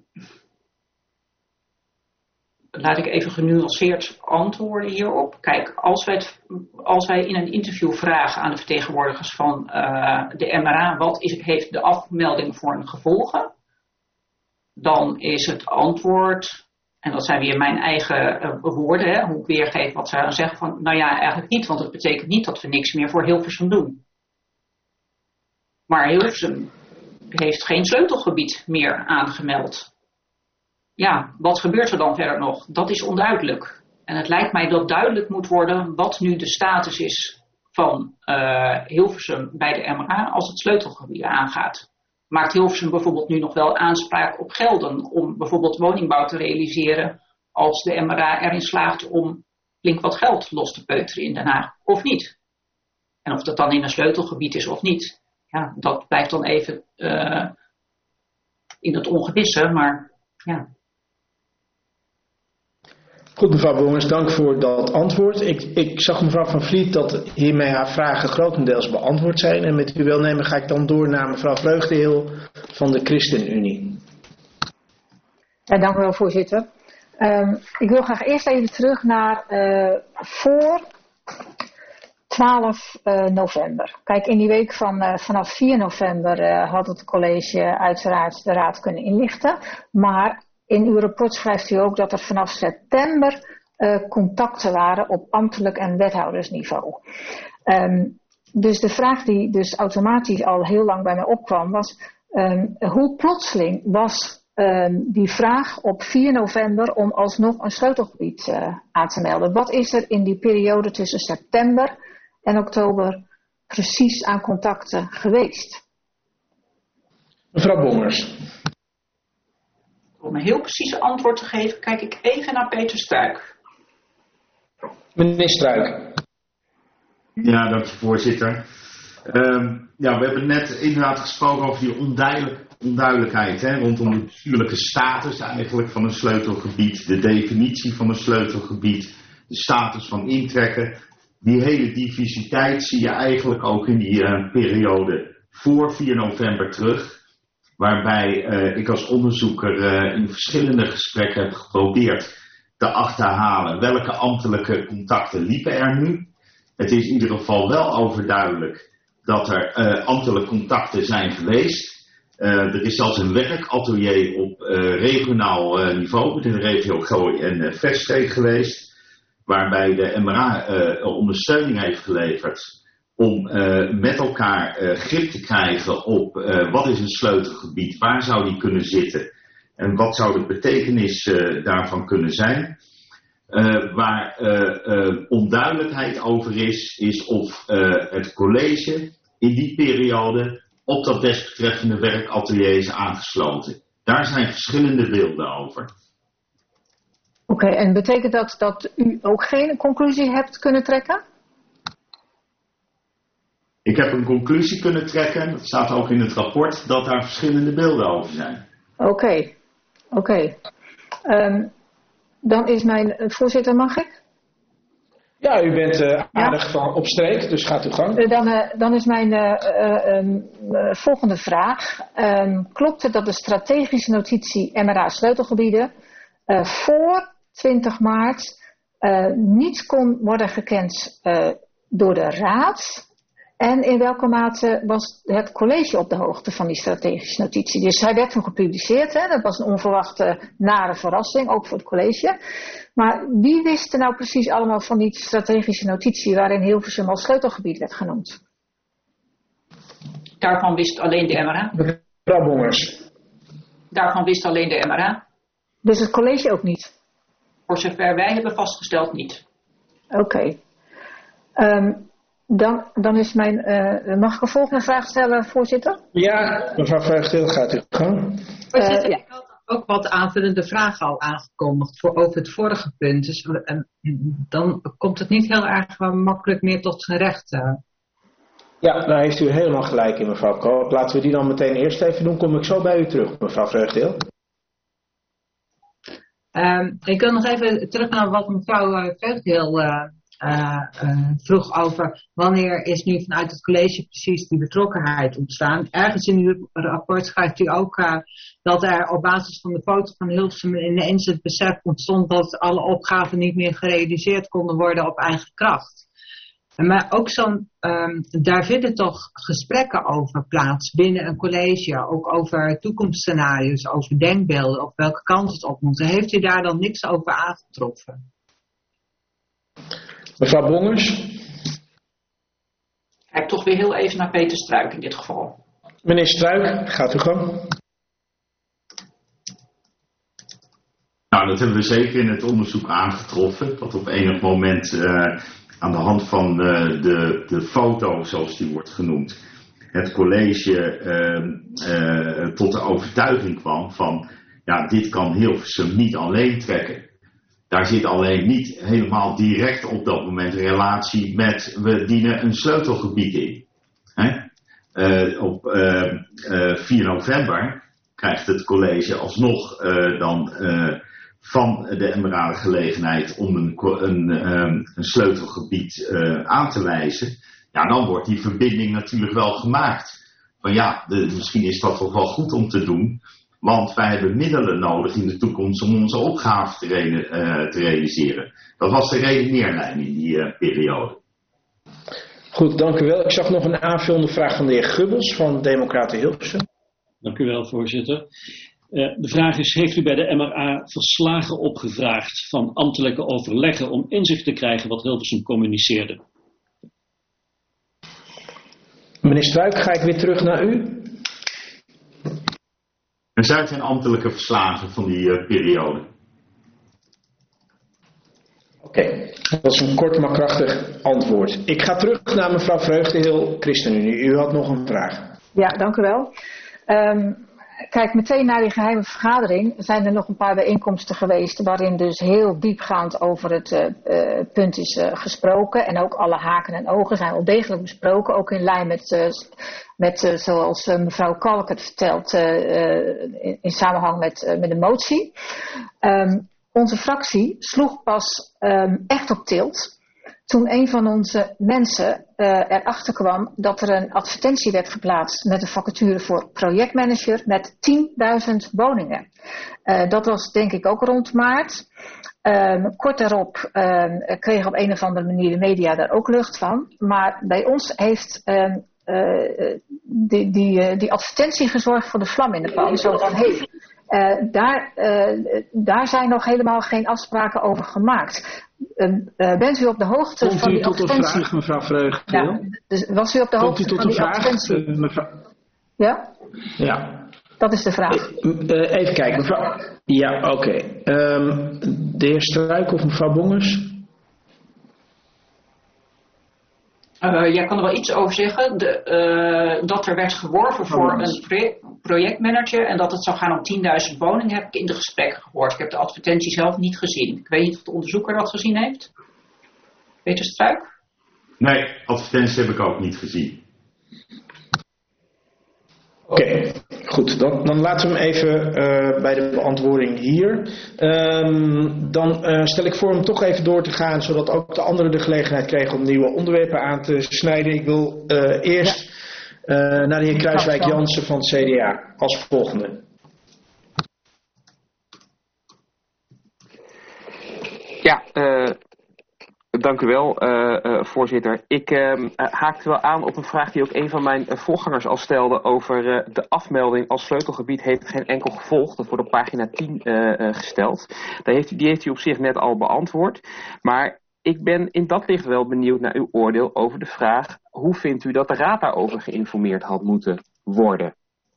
laat ik even genuanceerd antwoorden hierop. Kijk, als wij, het, als wij in een interview vragen aan de vertegenwoordigers van uh, de M R A, wat is, heeft de afmelding voor een gevolgen? Dan is het antwoord, en dat zijn weer mijn eigen uh, woorden, hè, hoe ik weergeef wat zij dan zeggen, van nou ja, eigenlijk niet, want het betekent niet dat we niks meer voor Hilversum doen. Maar Hilversum heeft geen sleutelgebied meer aangemeld. Ja, wat gebeurt er dan verder nog? Dat is onduidelijk. En het lijkt mij dat duidelijk moet worden wat nu de status is van uh, Hilversum bij de M R A als het sleutelgebied aangaat. Maakt Hilversum bijvoorbeeld nu nog wel aanspraak op gelden om bijvoorbeeld woningbouw te realiseren als de M R A erin slaagt om flink wat geld los te peuteren in Den Haag, of niet? En of dat dan in een sleutelgebied is of niet, ja, dat blijft dan even uh, in het ongewisse, maar ja. Goed, mevrouw Bongers, dank voor dat antwoord. Ik, ik zag mevrouw Van Vliet dat hiermee haar vragen grotendeels beantwoord zijn. En met uw welnemen ga ik dan door naar mevrouw Vreugdeheel van de ChristenUnie. Ja, dank u wel, voorzitter. Um, ik wil graag eerst even terug naar uh, voor twaalf uh, november. Kijk, in die week van uh, vanaf vier november uh, had het college uiteraard de raad kunnen inlichten. Maar in uw rapport schrijft u ook dat er vanaf september uh, contacten waren op ambtelijk en wethoudersniveau. Um, dus de vraag die dus automatisch al heel lang bij mij opkwam was, um, hoe plotseling was um, die vraag op vier november om alsnog een sleutelgebied uh, aan te melden? Wat is er in die periode tussen september en oktober precies aan contacten geweest? Mevrouw Bongers. Om een heel precies antwoord te geven, kijk ik even naar Peter Struik. Meneer Struik. Ja, dank je voorzitter. Um, ja, we hebben net inderdaad gesproken over die onduidelijk, onduidelijkheid hè, rondom de bestuurlijke status eigenlijk van een sleutelgebied, de definitie van een sleutelgebied, de status van intrekken. Die hele diversiteit zie je eigenlijk ook in die uh, periode voor vier november terug. Waarbij uh, ik als onderzoeker uh, in verschillende gesprekken heb geprobeerd te achterhalen welke ambtelijke contacten liepen er nu. Het is in ieder geval wel overduidelijk dat er uh, ambtelijke contacten zijn geweest. Uh, er is zelfs een werkatelier op uh, regionaal uh, niveau met in de regio Gooi en uh, Veststreek geweest. Waarbij de M R A uh, ondersteuning heeft geleverd om uh, met elkaar uh, grip te krijgen op uh, wat is een sleutelgebied, waar zou die kunnen zitten en wat zou de betekenis uh, daarvan kunnen zijn. Uh, waar uh, uh, onduidelijkheid over is, is of uh, het college in die periode op dat desbetreffende werkatelier is aangesloten. Daar zijn verschillende beelden over. Oké, okay, en betekent dat dat u ook geen conclusie hebt kunnen trekken? Ik heb een conclusie kunnen trekken, dat staat ook in het rapport, dat daar verschillende beelden over zijn. Oké, okay. oké. Okay. Um, dan is mijn, voorzitter, mag ik? Ja, u bent uh, aardig ja. van op streek, dus gaat uw gang. Uh, dan, uh, dan is mijn uh, uh, um, uh, volgende vraag. Um, klopt het dat de strategische notitie M R A sleutelgebieden uh, voor twintig maart uh, niet kon worden gekend uh, door de raad. En in welke mate was het college op de hoogte van die strategische notitie? Dus hij werd toen gepubliceerd. Hè? Dat was een onverwachte nare verrassing, ook voor het college. Maar wie wist er nou precies allemaal van die strategische notitie waarin Hilversum als sleutelgebied werd genoemd? Daarvan wist alleen de M R A. Mevrouw Bongers. Daarvan wist alleen de M R A. Dus het college ook niet? Voor zover wij hebben vastgesteld niet. Oké. Okay. Um, dan, dan is mijn... Uh, mag ik een volgende vraag stellen, voorzitter? Ja, mevrouw Vreugdeel, gaat u gang. Voorzitter, uh, ja. Ik had ook wat aanvullende vragen al aangekondigd voor, over het vorige punt. Dus uh, dan komt het niet heel erg uh, makkelijk meer tot zijn recht. Uh. Ja, daar heeft u helemaal gelijk in, mevrouw Koop. Laten we die dan meteen eerst even doen. Kom ik zo bij u terug, mevrouw Vreugdeel. Um, ik wil nog even terug naar wat mevrouw Vreugdeel uh, uh, uh, vroeg over wanneer is nu vanuit het college precies die betrokkenheid ontstaan. Ergens in uw rapport schrijft u ook uh, dat er op basis van de foto van Hilversum ineens het besef ontstond dat alle opgaven niet meer gerealiseerd konden worden op eigen kracht. Maar ook zo'n, um, daar vinden toch gesprekken over plaats binnen een college, ook over toekomstscenario's, over denkbeelden, of welke kant het op moet. Heeft u daar dan niks over aangetroffen? Mevrouw Bongers? Kijk toch weer heel even naar Peter Struik in dit geval. Meneer Struik, gaat u gang. Nou, dat hebben we zeker in het onderzoek aangetroffen, dat op enig moment... Uh, aan de hand van uh, de, de foto, zoals die wordt genoemd, het college uh, uh, tot de overtuiging kwam van, ja, dit kan Hilversum niet alleen trekken. Daar zit alleen niet helemaal direct op dat moment relatie met, we dienen een sleutelgebied in. Hè? Uh, op uh, uh, vier november krijgt het college alsnog uh, dan... Uh, van de M R A de gelegenheid om een, een, een, een sleutelgebied uh, aan te wijzen, ja, dan wordt die verbinding natuurlijk wel gemaakt. Van ja, de, misschien is dat toch wel goed om te doen, want wij hebben middelen nodig in de toekomst om onze opgave te, re uh, te realiseren. Dat was de redeneerlijn in die uh, periode. Goed, dank u wel. Ik zag nog een aanvullende vraag van de heer Gubbels van Democraten Hilversum. Dank u wel, voorzitter. Uh, de vraag is, heeft u bij de M R A verslagen opgevraagd van ambtelijke overleggen om inzicht te krijgen wat Hilversum communiceerde? Meneer Struik, ga ik weer terug naar u. Er zijn geen ambtelijke verslagen van die uh, periode. Oké, okay. Dat is een kort maar krachtig antwoord. Ik ga terug naar mevrouw Vreugdeheel, ChristenUnie. U had nog een vraag. Ja, dank u wel. Um... Kijk, meteen na die geheime vergadering zijn er nog een paar bijeenkomsten geweest waarin dus heel diepgaand over het uh, uh, punt is uh, gesproken. En ook alle haken en ogen zijn wel degelijk besproken, ook in lijn met, uh, met uh, zoals uh, mevrouw Kalk het vertelt, uh, uh, in, in samenhang met, uh, met de motie. Um, onze fractie sloeg pas um, echt op tilt toen een van onze mensen uh, erachter kwam dat er een advertentie werd geplaatst met een vacature voor projectmanager met tienduizend woningen. Uh, dat was denk ik ook rond maart. Um, kort daarop um, kregen op een of andere manier de media daar ook lucht van. Maar bij ons heeft um, uh, die, die, uh, die advertentie gezorgd voor de vlam in de pan. Zo van, hey, uh, daar, uh, daar zijn nog helemaal geen afspraken over gemaakt. Uh, uh, bent u op de hoogte Komt van die advertentie? Komt u tot een vraag, mevrouw Vreugdeel? Ja, dus was u op de Komt hoogte u tot van een die vraag, advertentie? uh, mevrouw? Ja? Ja. Dat is de vraag. Uh, uh, even kijken, mevrouw. Ja, oké. Okay. Um, de heer Struik of mevrouw Bongers? Uh, jij kan er wel iets over zeggen. De, uh, dat er werd geworven voor een pre projectmanager en dat het zou gaan om tienduizend woningen heb ik in de gesprekken gehoord. Ik heb de advertentie zelf niet gezien. Ik weet niet of de onderzoeker dat gezien heeft. Peter Struik? Nee, advertentie heb ik ook niet gezien. Oké, okay, goed. Dan, dan laten we hem even uh, bij de beantwoording hier. Um, dan uh, stel ik voor om toch even door te gaan, zodat ook de anderen de gelegenheid kregen om nieuwe onderwerpen aan te snijden. Ik wil uh, eerst uh, naar de heer Kruiswijk-Jansen van het C D A als volgende. Ja, uh, dank u wel, uh, uh, voorzitter. Ik uh, haakte wel aan op een vraag die ook een van mijn uh, voorgangers al stelde over uh, de afmelding als sleutelgebied heeft geen enkel gevolg. Dat wordt op pagina tien uh, uh, gesteld. Daar heeft u, die heeft u op zich net al beantwoord. Maar ik ben in dat licht wel benieuwd naar uw oordeel over de vraag: hoe vindt u dat de Raad daarover geïnformeerd had moeten worden?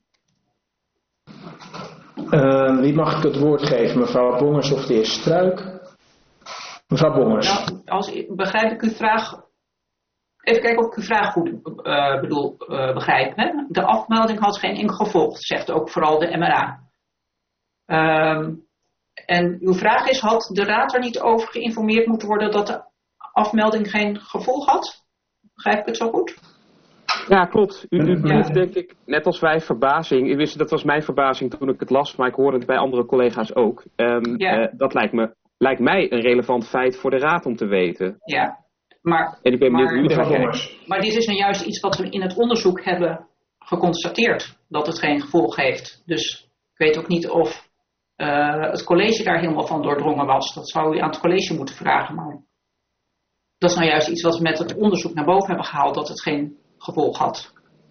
Uh, wie mag ik het woord geven? Mevrouw Bongers of de heer Struik? Mevrouw Bongers. Nou, als, begrijp ik uw vraag... Even kijken of ik uw vraag goed uh, bedoel, uh, begrijp. Hè? De afmelding had geen enkel gevolg, zegt ook vooral de M R A. Um, en uw vraag is, had de Raad er niet over geïnformeerd moeten worden dat de afmelding geen gevolg had? Begrijp ik het zo goed? Ja, klopt. U, u proeft ja. denk ik, net als wij, verbazing. U wist, dat was mijn verbazing toen ik het las, maar ik hoorde het bij andere collega's ook. Um, ja. uh, dat lijkt me... Lijkt mij een relevant feit voor de Raad om te weten. Ja, maar, en ik ben maar, benieuwd hoe daar maar dit is nou juist iets wat we in het onderzoek hebben geconstateerd. Dat het geen gevolg heeft. Dus ik weet ook niet of uh, het college daar helemaal van doordrongen was. Dat zou u aan het college moeten vragen. Maar dat is nou juist iets wat we met het onderzoek naar boven hebben gehaald. Dat het geen gevolg had.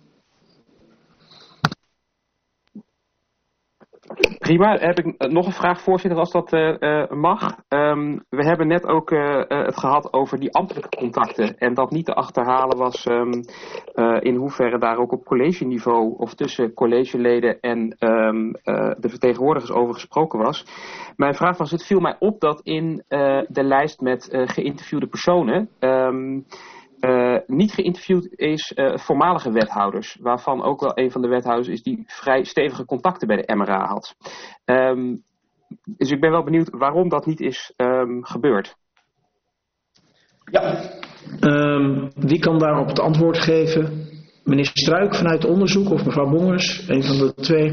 Prima. Heb ik nog een vraag, voorzitter, als dat uh, uh, mag. Um, we hebben net ook uh, uh, het gehad over die ambtelijke contacten. En dat niet te achterhalen was um, uh, in hoeverre daar ook op collegeniveau of tussen collegeleden en um, uh, de vertegenwoordigers over gesproken was. Mijn vraag was, het viel mij op dat in uh, de lijst met uh, geïnterviewde personen... Um, Uh, niet geïnterviewd is uh, voormalige wethouders, waarvan ook wel een van de wethouders is die vrij stevige contacten bij de M R A had. Um, dus ik ben wel benieuwd waarom dat niet is um, gebeurd. Ja, um, wie kan daarop het antwoord geven? Meneer Struik vanuit onderzoek of mevrouw Bongers, een van de twee?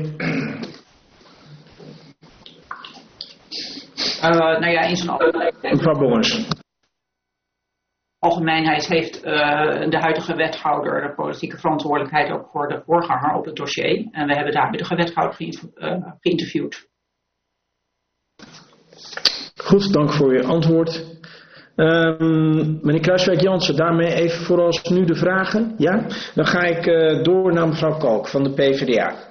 Uh, nou ja, in zijn algemeenheid. Mevrouw Bongers. Algemeenheid heeft uh, de huidige wethouder de politieke verantwoordelijkheid ook voor de voorganger op het dossier. En we hebben de huidige wethouder geïnter- uh, geïnterviewd. Goed, dank voor uw antwoord. Um, meneer Kruiswijk-Jansen, daarmee even voorals nu de vragen. Ja? Dan ga ik uh, door naar mevrouw Kalk van de P v d A.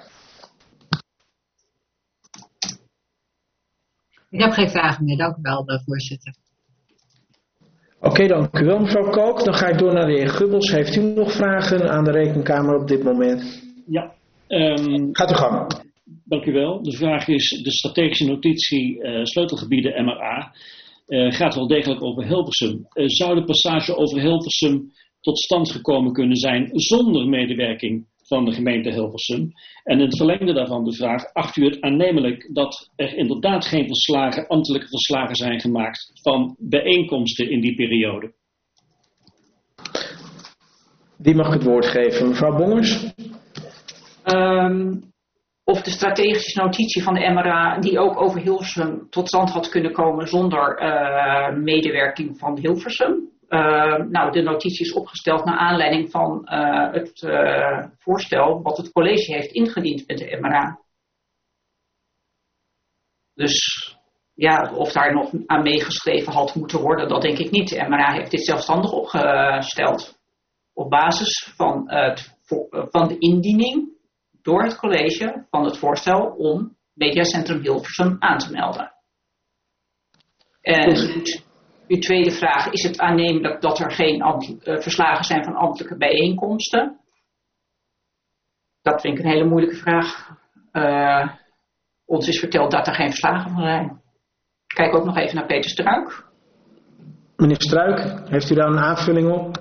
Ik heb geen vragen meer, dank u wel, voorzitter. Oké, okay, dank u wel mevrouw Kalk. Dan ga ik door naar de heer Gubbels. Heeft u nog vragen aan de Rekenkamer op dit moment? Ja. Um, Gaat u gang. Dank u wel. De vraag is, de strategische notitie uh, sleutelgebieden M R A uh, gaat wel degelijk over Hilversum. Uh, zou de passage over Hilversum tot stand gekomen kunnen zijn zonder medewerking van de gemeente Hilversum? En in het verlengde daarvan de vraag, acht u het aannemelijk dat er inderdaad geen verslagen, ambtelijke verslagen zijn gemaakt van bijeenkomsten in die periode? Wie mag ik het woord geven? Mevrouw Bongers? Um, of de strategische notitie van de M R A die ook over Hilversum tot stand had kunnen komen zonder uh, medewerking van Hilversum. Uh, nou, de notitie is opgesteld naar aanleiding van uh, het uh, voorstel wat het college heeft ingediend met de M R A. Dus ja, of daar nog aan meegeschreven had moeten worden, dat denk ik niet. De M R A heeft dit zelfstandig opgesteld op basis van, uh, het, van de indiening door het college van het voorstel om Mediacentrum Hilversum aan te melden. En uw tweede vraag, is het aannemelijk dat er geen ambt- uh, verslagen zijn van ambtelijke bijeenkomsten? Dat vind ik een hele moeilijke vraag. Uh, ons is verteld dat er geen verslagen van zijn. Kijk ook nog even naar Peter Struik. Meneer Struik, heeft u daar een aanvulling op?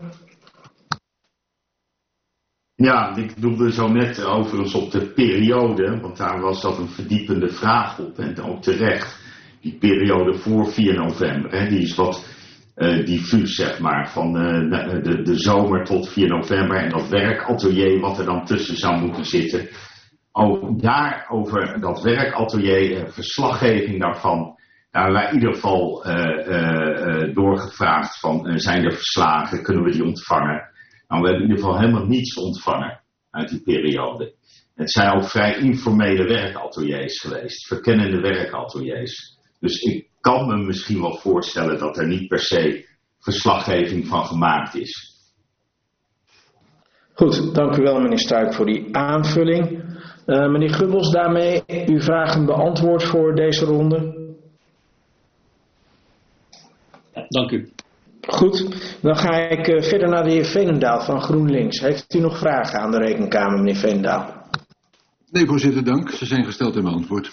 Ja, ik doelde zo net overigens op de periode, want daar was dat een verdiepende vraag op en ook terecht. Die periode voor vier november, hè, die is wat uh, diffuus, zeg maar, van uh, de, de zomer tot vier november en dat werkatelier wat er dan tussen zou moeten zitten. Ook daar over dat werkatelier, uh, verslaggeving daarvan, daar hebben wij in ieder geval uh, uh, uh, doorgevraagd van uh, zijn er verslagen, kunnen we die ontvangen? Nou, we hebben in ieder geval helemaal niets ontvangen uit die periode. Het zijn ook vrij informele werkateliers geweest, verkennende werkateliers. Dus ik kan me misschien wel voorstellen dat er niet per se verslaggeving van gemaakt is. Goed, dank u wel meneer Struik voor die aanvulling. Uh, meneer Gubbels, daarmee uw vragen beantwoord voor deze ronde. Ja, dank u. Goed, dan ga ik uh, verder naar de heer Veenendaal van GroenLinks. Heeft u nog vragen aan de Rekenkamer, meneer Veenendaal? Nee, voorzitter, dank. Ze zijn gesteld en beantwoord.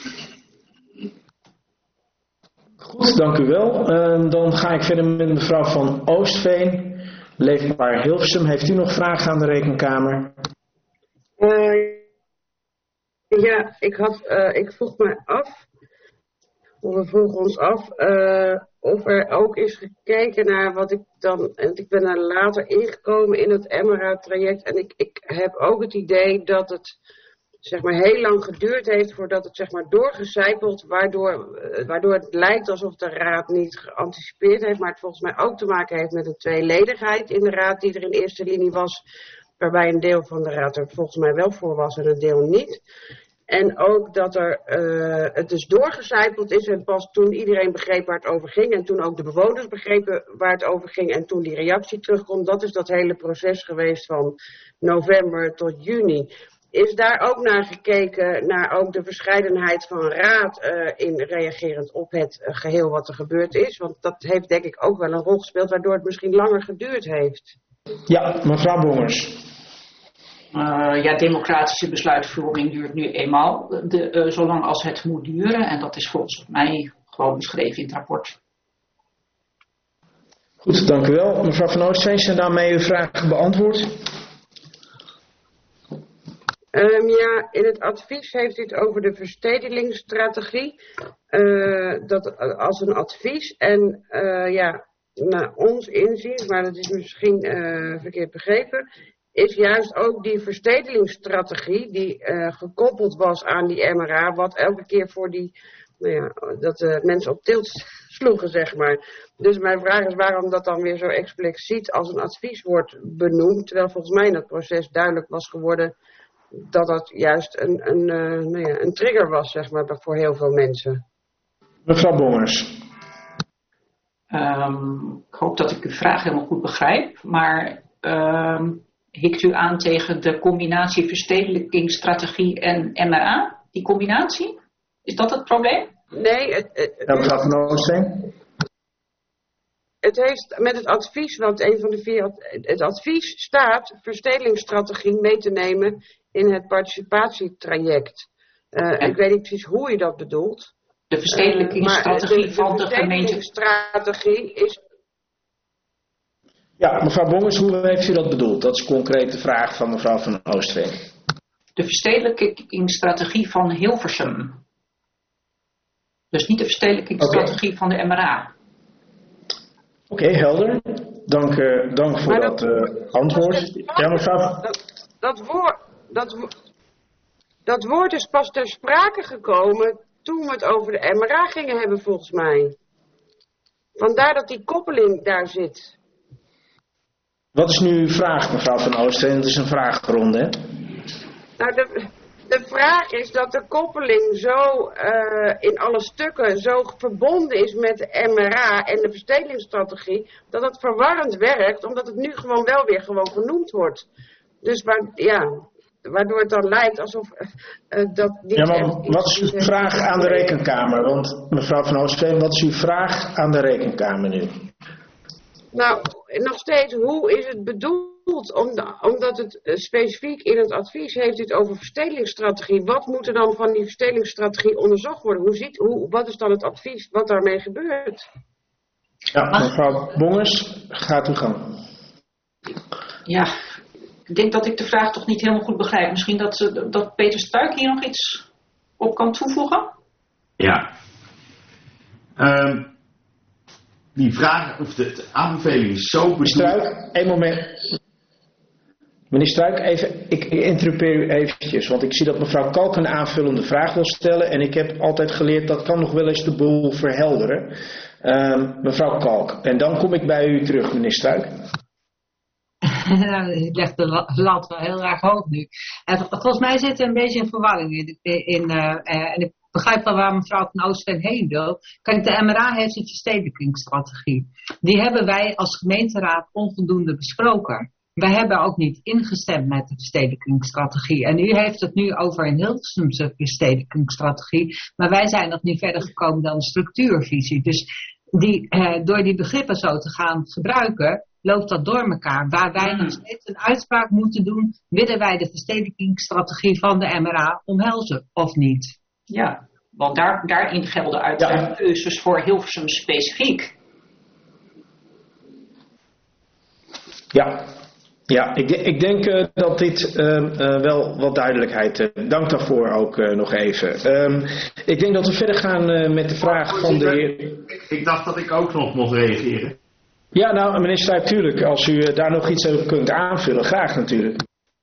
Goed, dank u wel. Uh, dan ga ik verder met mevrouw van Oostveen. Leefbaar Hilversum. Heeft u nog vragen aan de Rekenkamer? Uh, ja, ik, had, uh, ik vroeg me af, of we vroegen ons af, uh, of er ook is gekeken naar wat ik dan, en ik ben er later ingekomen in het M R A-traject en ik, ik heb ook het idee dat het zeg maar heel lang geduurd heeft voordat het zeg maar doorgecijpeld, waardoor, uh, waardoor het lijkt alsof de raad niet geanticipeerd heeft, maar het volgens mij ook te maken heeft met een tweeledigheid in de raad die er in eerste linie was, waarbij een deel van de raad er volgens mij wel voor was en een deel niet. En ook dat er, uh, het dus doorgecijpeld is en pas toen iedereen begreep waar het over ging en toen ook de bewoners begrepen waar het over ging en toen die reactie terugkomt, dat is dat hele proces geweest van november tot juni. Is daar ook naar gekeken, naar ook de verscheidenheid van raad uh, in reagerend op het uh, geheel wat er gebeurd is? Want dat heeft denk ik ook wel een rol gespeeld, waardoor het misschien langer geduurd heeft. Ja, mevrouw Bongers. Uh, ja, democratische besluitvorming duurt nu eenmaal de, uh, zolang als het moet duren. En dat is volgens mij gewoon beschreven in het rapport. Goed, dank u wel. Mevrouw van Oostveen, zijn daarmee uw vragen beantwoord? Um, ja, in het advies heeft u het over de verstedelingsstrategie. Uh, dat als een advies. En uh, ja, naar ons inzien, maar dat is misschien uh, verkeerd begrepen, is juist ook die verstedelingsstrategie die uh, gekoppeld was aan die M R A, wat elke keer voor die, nou ja, dat uh, mensen op tilt sloegen, zeg maar. Dus mijn vraag is waarom dat dan weer zo expliciet als een advies wordt benoemd, terwijl volgens mij in dat proces duidelijk was geworden dat dat juist een, een, uh, nou ja, een trigger was, zeg maar, voor heel veel mensen. Mevrouw Bongers. Um, ik hoop dat ik uw vraag helemaal goed begrijp, maar um, hikt u aan tegen de combinatie verstedelijkingsstrategie en M R A? Die combinatie? Is dat het probleem? Nee, het, het, ja, mevrouw van Oostveen. Het heeft met het advies, want een van de vier, het advies staat verstedelingsstrategie mee te nemen in het participatietraject. Uh, ja. Ik weet niet precies hoe je dat bedoelt. De verstedelijkingsstrategie uh, de, van de, de, de gemeente. De verstedelingsstrategie is. Ja, mevrouw Bongers, hoe heeft u dat bedoeld? Dat is een concrete vraag van mevrouw van Oostveen. De verstedelijkingsstrategie van Hilversum. Dus niet de verstedelijkingsstrategie okay. van de M R A. Oké, okay, helder. Dank, uh, dank voor dat, dat uh, antwoord. Ja, mevrouw. Dat, dat, woord, dat, dat woord is pas ter sprake gekomen toen we het over de M R A gingen hebben, volgens mij. Vandaar dat die koppeling daar zit. Wat is nu uw vraag, mevrouw van Oostveen? Het is een vraagronde, hè? Nou, de, de vraag is dat de koppeling zo uh, in alle stukken zo verbonden is met de M R A en de verstedelingsstrategie, dat het verwarrend werkt, omdat het nu gewoon wel weer gewoon genoemd wordt. Dus waar, ja, waardoor het dan lijkt alsof uh, dat niet... Ja, maar wat is uw vraag aan de Rekenkamer? Want mevrouw van Oostveen, wat is uw vraag aan de Rekenkamer nu? Nou, nog steeds, hoe is het bedoeld? Omdat het uh, specifiek in het advies heeft u het over verstedelingsstrategie. Wat moet er dan van die verstedelingsstrategie onderzocht worden? Hoe ziet, hoe, wat is dan het advies wat daarmee gebeurt? Ja, mevrouw Bongers, gaat u gang. Ja, ik denk dat ik de vraag toch niet helemaal goed begrijp. Misschien dat, dat Peter Struik hier nog iets op kan toevoegen? Ja. Um, die vraag, of de, de aanbeveling is zo bedoeld. Struik, één moment. Meneer Struik, even, ik interrupeer u eventjes, want ik zie dat mevrouw Kalk een aanvullende vraag wil stellen en ik heb altijd geleerd dat kan nog wel eens de boel verhelderen. Um, mevrouw Kalk, en dan kom ik bij u terug, meneer Struik. Nou, ik leg de lat wel heel erg hoog nu. En volgens mij zit er een beetje een verwarring in. in uh, uh, en ik begrijp wel waar mevrouw van Oostveen heen wil. Kijk, de M R A heeft een verstedelijkingsstrategie. Die hebben wij als gemeenteraad onvoldoende besproken. Wij hebben ook niet ingestemd met de verstedelijkingsstrategie. En u heeft het nu over een Hilversumse verstedelijkingsstrategie. Maar wij zijn nog niet verder gekomen dan de structuurvisie. Dus die, eh, door die begrippen zo te gaan gebruiken, loopt dat door elkaar. Waar wij nog steeds een uitspraak moeten doen, willen wij de verstedelijkingsstrategie van de M R A omhelzen of niet? Ja, want daar, daarin gelden uiteraard keuzes voor Hilversum specifiek. Ja, ja ik, de, ik denk uh, dat dit uh, uh, wel wat duidelijkheid... Uh, dank daarvoor ook uh, nog even. Um, ik denk dat we verder gaan uh, met de vraag van de heer... Ik, ik dacht dat ik ook nog mocht reageren. Ja, nou meneer Stuyp, tuurlijk. Als u uh, daar nog iets over kunt aanvullen, graag natuurlijk.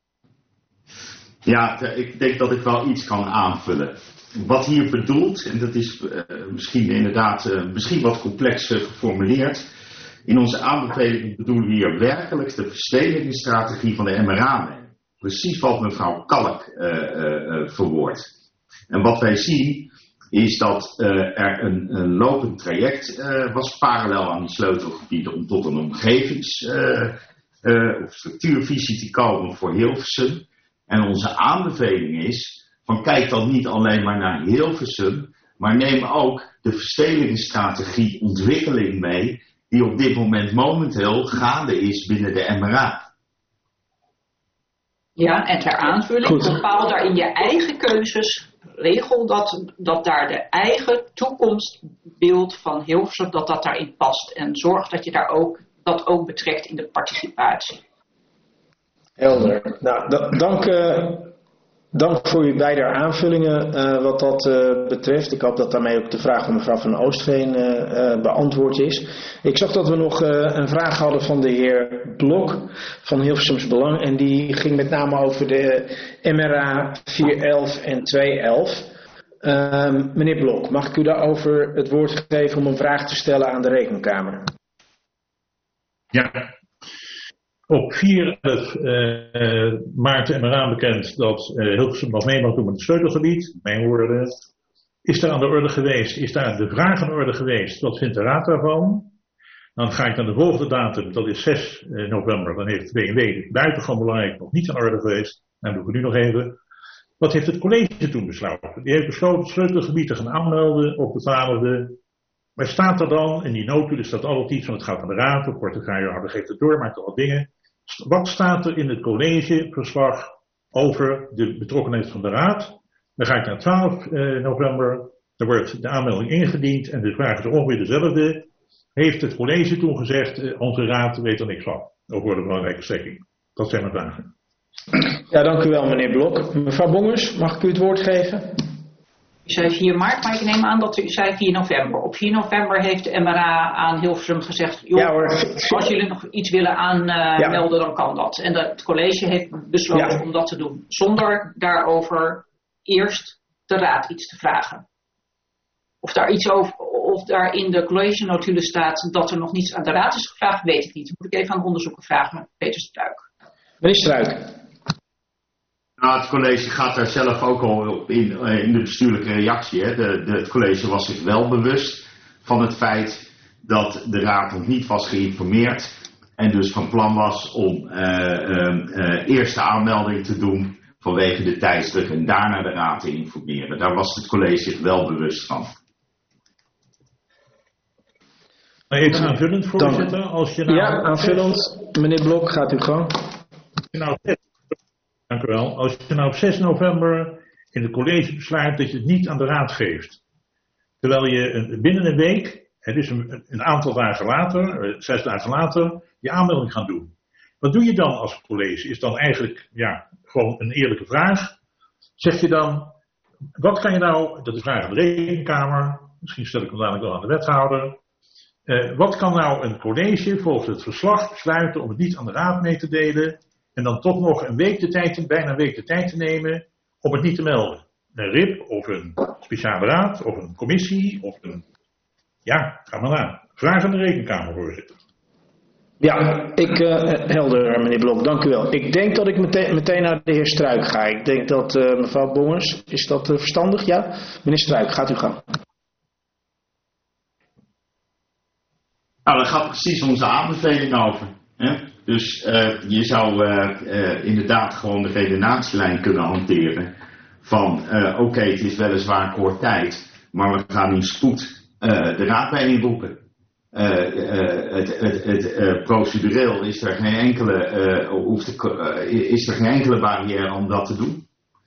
Ja, ik denk dat ik wel iets kan aanvullen. Wat hier bedoeld, en dat is uh, misschien inderdaad uh, misschien wat complex uh, geformuleerd... In onze aanbeveling bedoelen we hier werkelijk de verstedelijkingsstrategie van de M R A mee. Precies wat mevrouw Kalk uh, uh, verwoordt. En wat wij zien is dat uh, er een, een lopend traject uh, was parallel aan die sleutelgebieden om tot een omgevings- uh, uh, of structuurvisie te komen voor Hilversum. En onze aanbeveling is van kijk dan niet alleen maar naar Hilversum, maar neem ook de verstedelijkingsstrategie ontwikkeling mee die op dit moment momenteel gaande is binnen de M R A. Ja, en ter aanvulling, bepaal daar in je eigen keuzes, regel dat, dat daar de eigen toekomstbeeld van Hilversum, dat dat daarin past. En zorg dat je daar ook, dat ook betrekt in de participatie. Helder. Nou, d- dank, uh, dank voor uw beide aanvullingen uh, wat dat uh, betreft. Ik hoop dat daarmee ook de vraag van mevrouw van Oostveen uh, uh, beantwoord is. Ik zag dat we nog uh, een vraag hadden van de heer Blok van Hilversums Belang. En die ging met name over de M R A vier elf en twee elf. Uh, meneer Blok, mag ik u daarover het woord geven om een vraag te stellen aan de Rekenkamer? Ja. Op vier elf uh, maart de M R A bekend dat uh, Hilversum nog mee mag doen met het sleutelgebied. Mijn woorden. Is daar aan de orde geweest? Is daar de vraag aan de orde geweest? Wat vindt de raad daarvan? Dan ga ik naar de volgende datum. Dat is zes november. Dan heeft de B N W buitengewoon belangrijk nog niet aan de orde geweest. Dan doe ik het nu nog even. Wat heeft het college toen besloten? Die heeft besloten het sleutelgebied te gaan aanmelden op de twaalfde. Maar staat er dan, in die notulen staat altijd iets van het gaat aan de raad, of Portugal geeft het door, maakt al wat dingen. Wat staat er in het collegeverslag over de betrokkenheid van de raad? Dan ga ik naar twaalf november, dan wordt de aanmelding ingediend en de vraag is ongeveer dezelfde. Heeft het college toen gezegd, onze raad weet er niks van, over de belangrijke strekking? Dat zijn mijn vragen. Ja, dank u wel meneer Blok. Mevrouw Bongers, mag ik u het woord geven? U zei vier maart, maar ik neem aan dat u zei vier november. Op vier november heeft de M R A aan Hilversum gezegd, joh, ja, hoor. Als jullie nog iets willen aanmelden, uh, ja. dan kan dat. En dat het college heeft besloten ja. om dat te doen, zonder daarover eerst de raad iets te vragen. Of daar iets over, of daar in de collegenotulen staat dat er nog niets aan de raad is gevraagd, weet ik niet. Dat moet ik even aan de onderzoeker vragen, Peter Struik. Meneer Struik. Nou, het college gaat daar zelf ook al op in, in de bestuurlijke reactie. Hè. De, de, het college was zich wel bewust van het feit dat de raad nog niet was geïnformeerd. En dus van plan was om uh, uh, uh, eerst de aanmelding te doen vanwege de tijdsdruk en daarna de raad te informeren. Daar was het college zich wel bewust van. Even aanvullend, voorzitter. Als je nou ja, aanvullend. Meneer Blok, gaat u gang. Nou, dank u wel. Als je nou op zes november in het college besluit dat je het niet aan de raad geeft. Terwijl je binnen een week, het is een, een aantal dagen later, zes dagen later, je aanmelding gaat doen. Wat doe je dan als college? Is dan eigenlijk ja, gewoon een eerlijke vraag. Zeg je dan, wat kan je nou, dat is de vraag aan de Rekenkamer, misschien stel ik hem dadelijk wel aan de wethouder. Uh, wat kan nou een college volgens het verslag besluiten om het niet aan de raad mee te delen en dan toch nog een week de tijd, bijna een week de tijd te nemen om het niet te melden? Een R I P of een speciale raad of een commissie of een... Ja, ga maar na. Vraag aan de Rekenkamer, voorzitter. Ja, ik, uh, helder meneer Blok, dank u wel. Ik denk dat ik meteen, meteen naar de heer Struik ga. Ik denk dat uh, mevrouw Bongers, is dat uh, verstandig? Ja? Meneer Struik, gaat u gang. Nou, daar gaat precies onze aanbeveling over. Hè? Dus uh, je zou uh, uh, inderdaad gewoon de redenatielijn kunnen hanteren. Van uh, oké, okay, het is weliswaar kort tijd, maar we gaan in spoed uh, de raad bij inroepen. Uh, uh, het, het, het, uh, procedureel is er geen enkele, uh, hoeft te, uh, is er geen enkele barrière om dat te doen.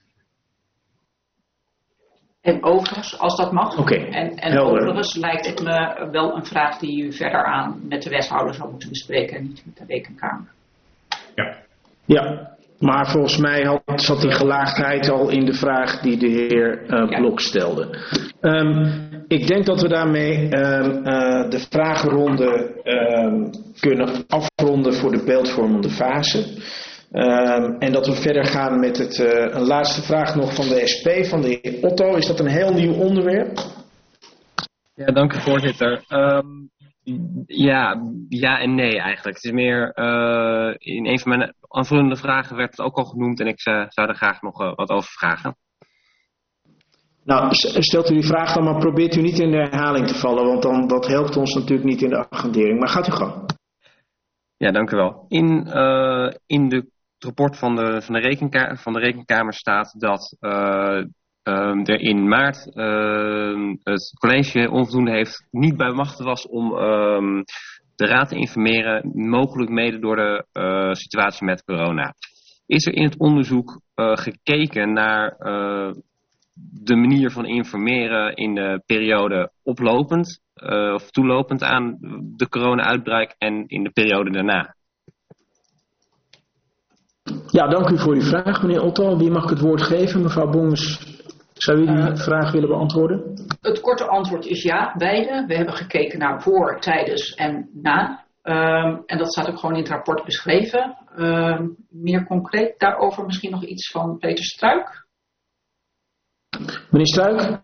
En overigens, als dat mag, okay. en, en overigens lijkt het me wel een vraag die u verder aan met de wethouder zou moeten bespreken en niet met de rekenkamer. Ja, ja. Maar volgens mij had, zat die gelaagdheid al in de vraag die de heer uh, ja. Blok stelde. Um, ik denk dat we daarmee um, uh, de vragenronde um, kunnen afronden voor de beeldvormende fase. Um, en dat we verder gaan met het, uh, een laatste vraag nog van de S P, van de heer Otto. Is dat een heel nieuw onderwerp? Ja, dank u voorzitter. Um, ja, ja en nee eigenlijk. Het is meer, uh, in een van mijn aanvullende vragen werd het ook al genoemd en ik uh, zou er graag nog uh, wat over vragen. Nou, stelt u die vraag dan, maar probeert u niet in de herhaling te vallen, want dan, dat helpt ons natuurlijk niet in de agendering. Maar gaat u gang. Ja, dank u wel. In, uh, in de Het rapport van de, van, de rekenka- van de Rekenkamer staat dat uh, um, er in maart uh, het college onvoldoende heeft, niet bij machten was om um, de raad te informeren, mogelijk mede door de uh, situatie met corona. Is er in het onderzoek uh, gekeken naar uh, de manier van informeren in de periode oplopend uh, of toelopend aan de corona-uitbraak en in de periode daarna? Ja, dank u voor uw vraag, meneer Otto. Wie mag ik het woord geven? Mevrouw Bongers, zou u die uh, vraag willen beantwoorden? Het korte antwoord is ja, beide. We hebben gekeken naar voor, tijdens en na. Um, en dat staat ook gewoon in het rapport beschreven. Um, meer concreet daarover misschien nog iets van Peter Struik. Meneer Struik?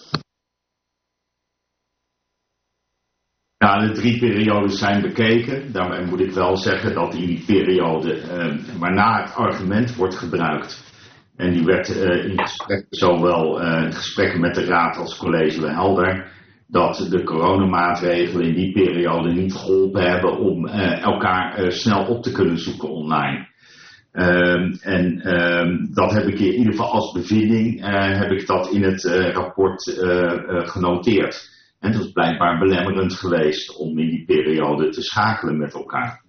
Ja, de drie periodes zijn bekeken. Daarmee moet ik wel zeggen dat in die periode uh, waarna het argument wordt gebruikt. En die werd uh, in gesprek, zowel uh, in gesprekken met de raad als college wel helder. Dat de coronamaatregelen in die periode niet geholpen hebben om uh, elkaar uh, snel op te kunnen zoeken online. Um, en um, dat heb ik in ieder geval als bevinding, uh, heb ik dat in het uh, rapport uh, uh, genoteerd. En het was blijkbaar belemmerend geweest om in die periode te schakelen met elkaar.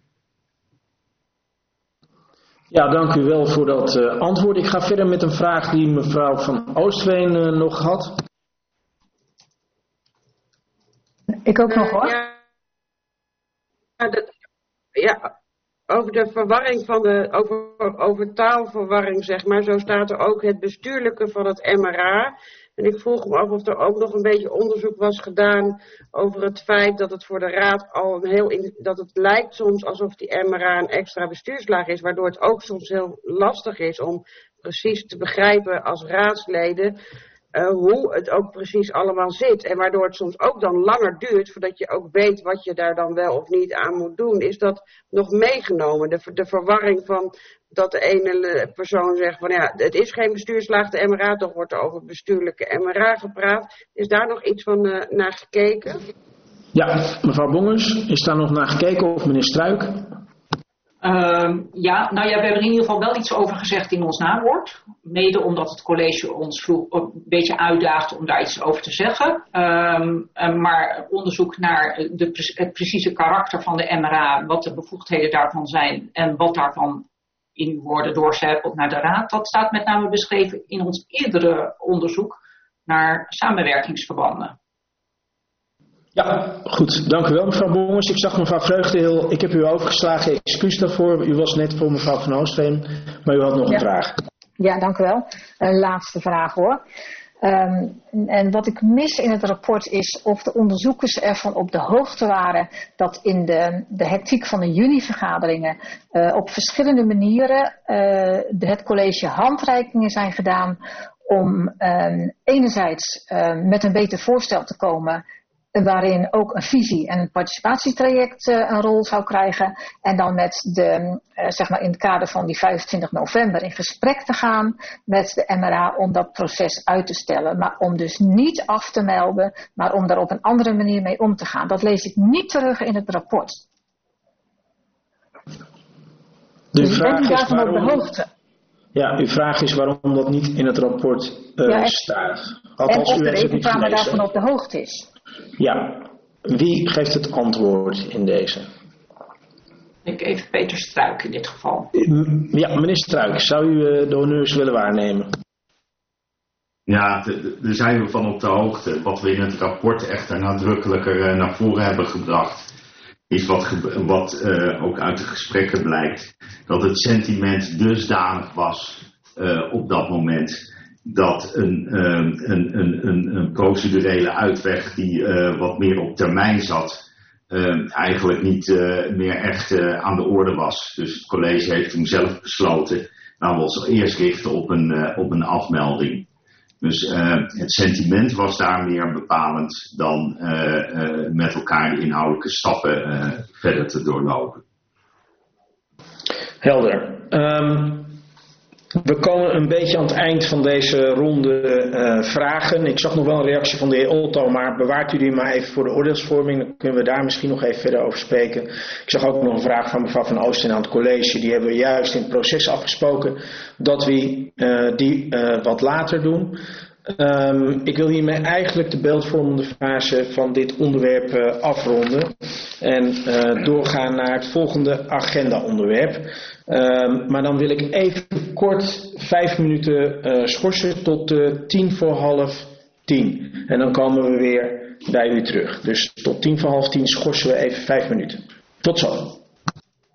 Ja, dank u wel voor dat uh, antwoord. Ik ga verder met een vraag die mevrouw Van Oostveen uh, nog had. Ik ook nog hoor. Ja, de, ja, over de verwarring van de, over, over taalverwarring zeg maar. Zo staat er ook het bestuurlijke van het M R A. En ik vroeg me af of er ook nog een beetje onderzoek was gedaan over het feit dat het voor de raad al een heel, in, dat het lijkt soms alsof die M R A een extra bestuurslaag is, waardoor het ook soms heel lastig is om precies te begrijpen als raadsleden uh, hoe het ook precies allemaal zit. En waardoor het soms ook dan langer duurt voordat je ook weet wat je daar dan wel of niet aan moet doen. Is dat nog meegenomen? De, de verwarring van dat de ene persoon zegt van ja, het is geen bestuurslaag, de M R A, toch wordt er over bestuurlijke M R A gepraat. Is daar nog iets van uh, naar gekeken? Ja, mevrouw Bongers, is daar nog naar gekeken of meneer Struik? Um, ja, nou ja, we hebben er in ieder geval wel iets over gezegd in ons nawoord. Mede omdat het college ons vroeg, een beetje uitdaagde om daar iets over te zeggen. Um, um, maar onderzoek naar de, het precieze karakter van de M R A, wat de bevoegdheden daarvan zijn en wat daarvan in woorden doorcijpelt naar de raad. Dat staat met name beschreven in ons eerdere onderzoek naar samenwerkingsverbanden. Ja, goed. Dank u wel, mevrouw Bongers. Ik zag mevrouw Vreugdehil. Ik heb u overgeslagen. Excuus daarvoor. U was net voor mevrouw Van Oostveen, maar u had nog ja. een vraag. Ja, dank u wel. Een laatste vraag hoor. Um, en wat ik mis in het rapport is of de onderzoekers ervan op de hoogte waren dat in de, de hectiek van de junivergaderingen uh, op verschillende manieren uh, de, het college handreikingen zijn gedaan om um, enerzijds uh, met een beter voorstel te komen waarin ook een visie en een participatietraject uh, een rol zou krijgen. En dan met de, uh, zeg maar in het kader van die vijfentwintig november in gesprek te gaan met de M R A om dat proces uit te stellen. Maar om dus niet af te melden, maar om daar op een andere manier mee om te gaan. Dat lees ik niet terug in het rapport. De dus vraag ben je daarvan waarom... op de hoogte? Ja, uw vraag is waarom dat niet in het rapport uh, ja, staat. Althans, en of de rekenkamer daarvan op de hoogte is. Ja, wie geeft het antwoord in deze? Ik even Peter Struik in dit geval. Ja, meneer Struik, zou u uh, de honneurs willen waarnemen? Ja, daar zijn we van op de hoogte. Wat we in het rapport echter nadrukkelijker uh, naar voren hebben gebracht, is wat, ge- wat uh, ook uit de gesprekken blijkt, dat het sentiment dusdanig was uh, op dat moment dat een, uh, een, een, een, een procedurele uitweg die uh, wat meer op termijn zat, uh, eigenlijk niet uh, meer echt uh, aan de orde was. Dus het college heeft toen zelf besloten, nou we ons eerst richten op een, uh, op een afmelding. Dus uh, het sentiment was daar meer bepalend dan uh, uh, met elkaar de inhoudelijke stappen uh, verder te doorlopen. Helder. Um, we komen een beetje aan het eind van deze ronde uh, vragen. Ik zag nog wel een reactie van de heer Olto, maar bewaart u die maar even voor de oordeelsvorming. Dan kunnen we daar misschien nog even verder over spreken. Ik zag ook nog een vraag van mevrouw Van Oosten aan het college. Die hebben we juist in het proces afgesproken dat we uh, die uh, wat later doen. Um, ik wil hiermee eigenlijk de beeldvormende fase van dit onderwerp uh, afronden en uh, doorgaan naar het volgende agenda-onderwerp. Um, maar dan wil ik even kort vijf minuten uh, schorsen tot uh, tien voor half tien. En dan komen we weer bij u terug. Dus tot tien voor half tien schorsen we even vijf minuten. Tot zo.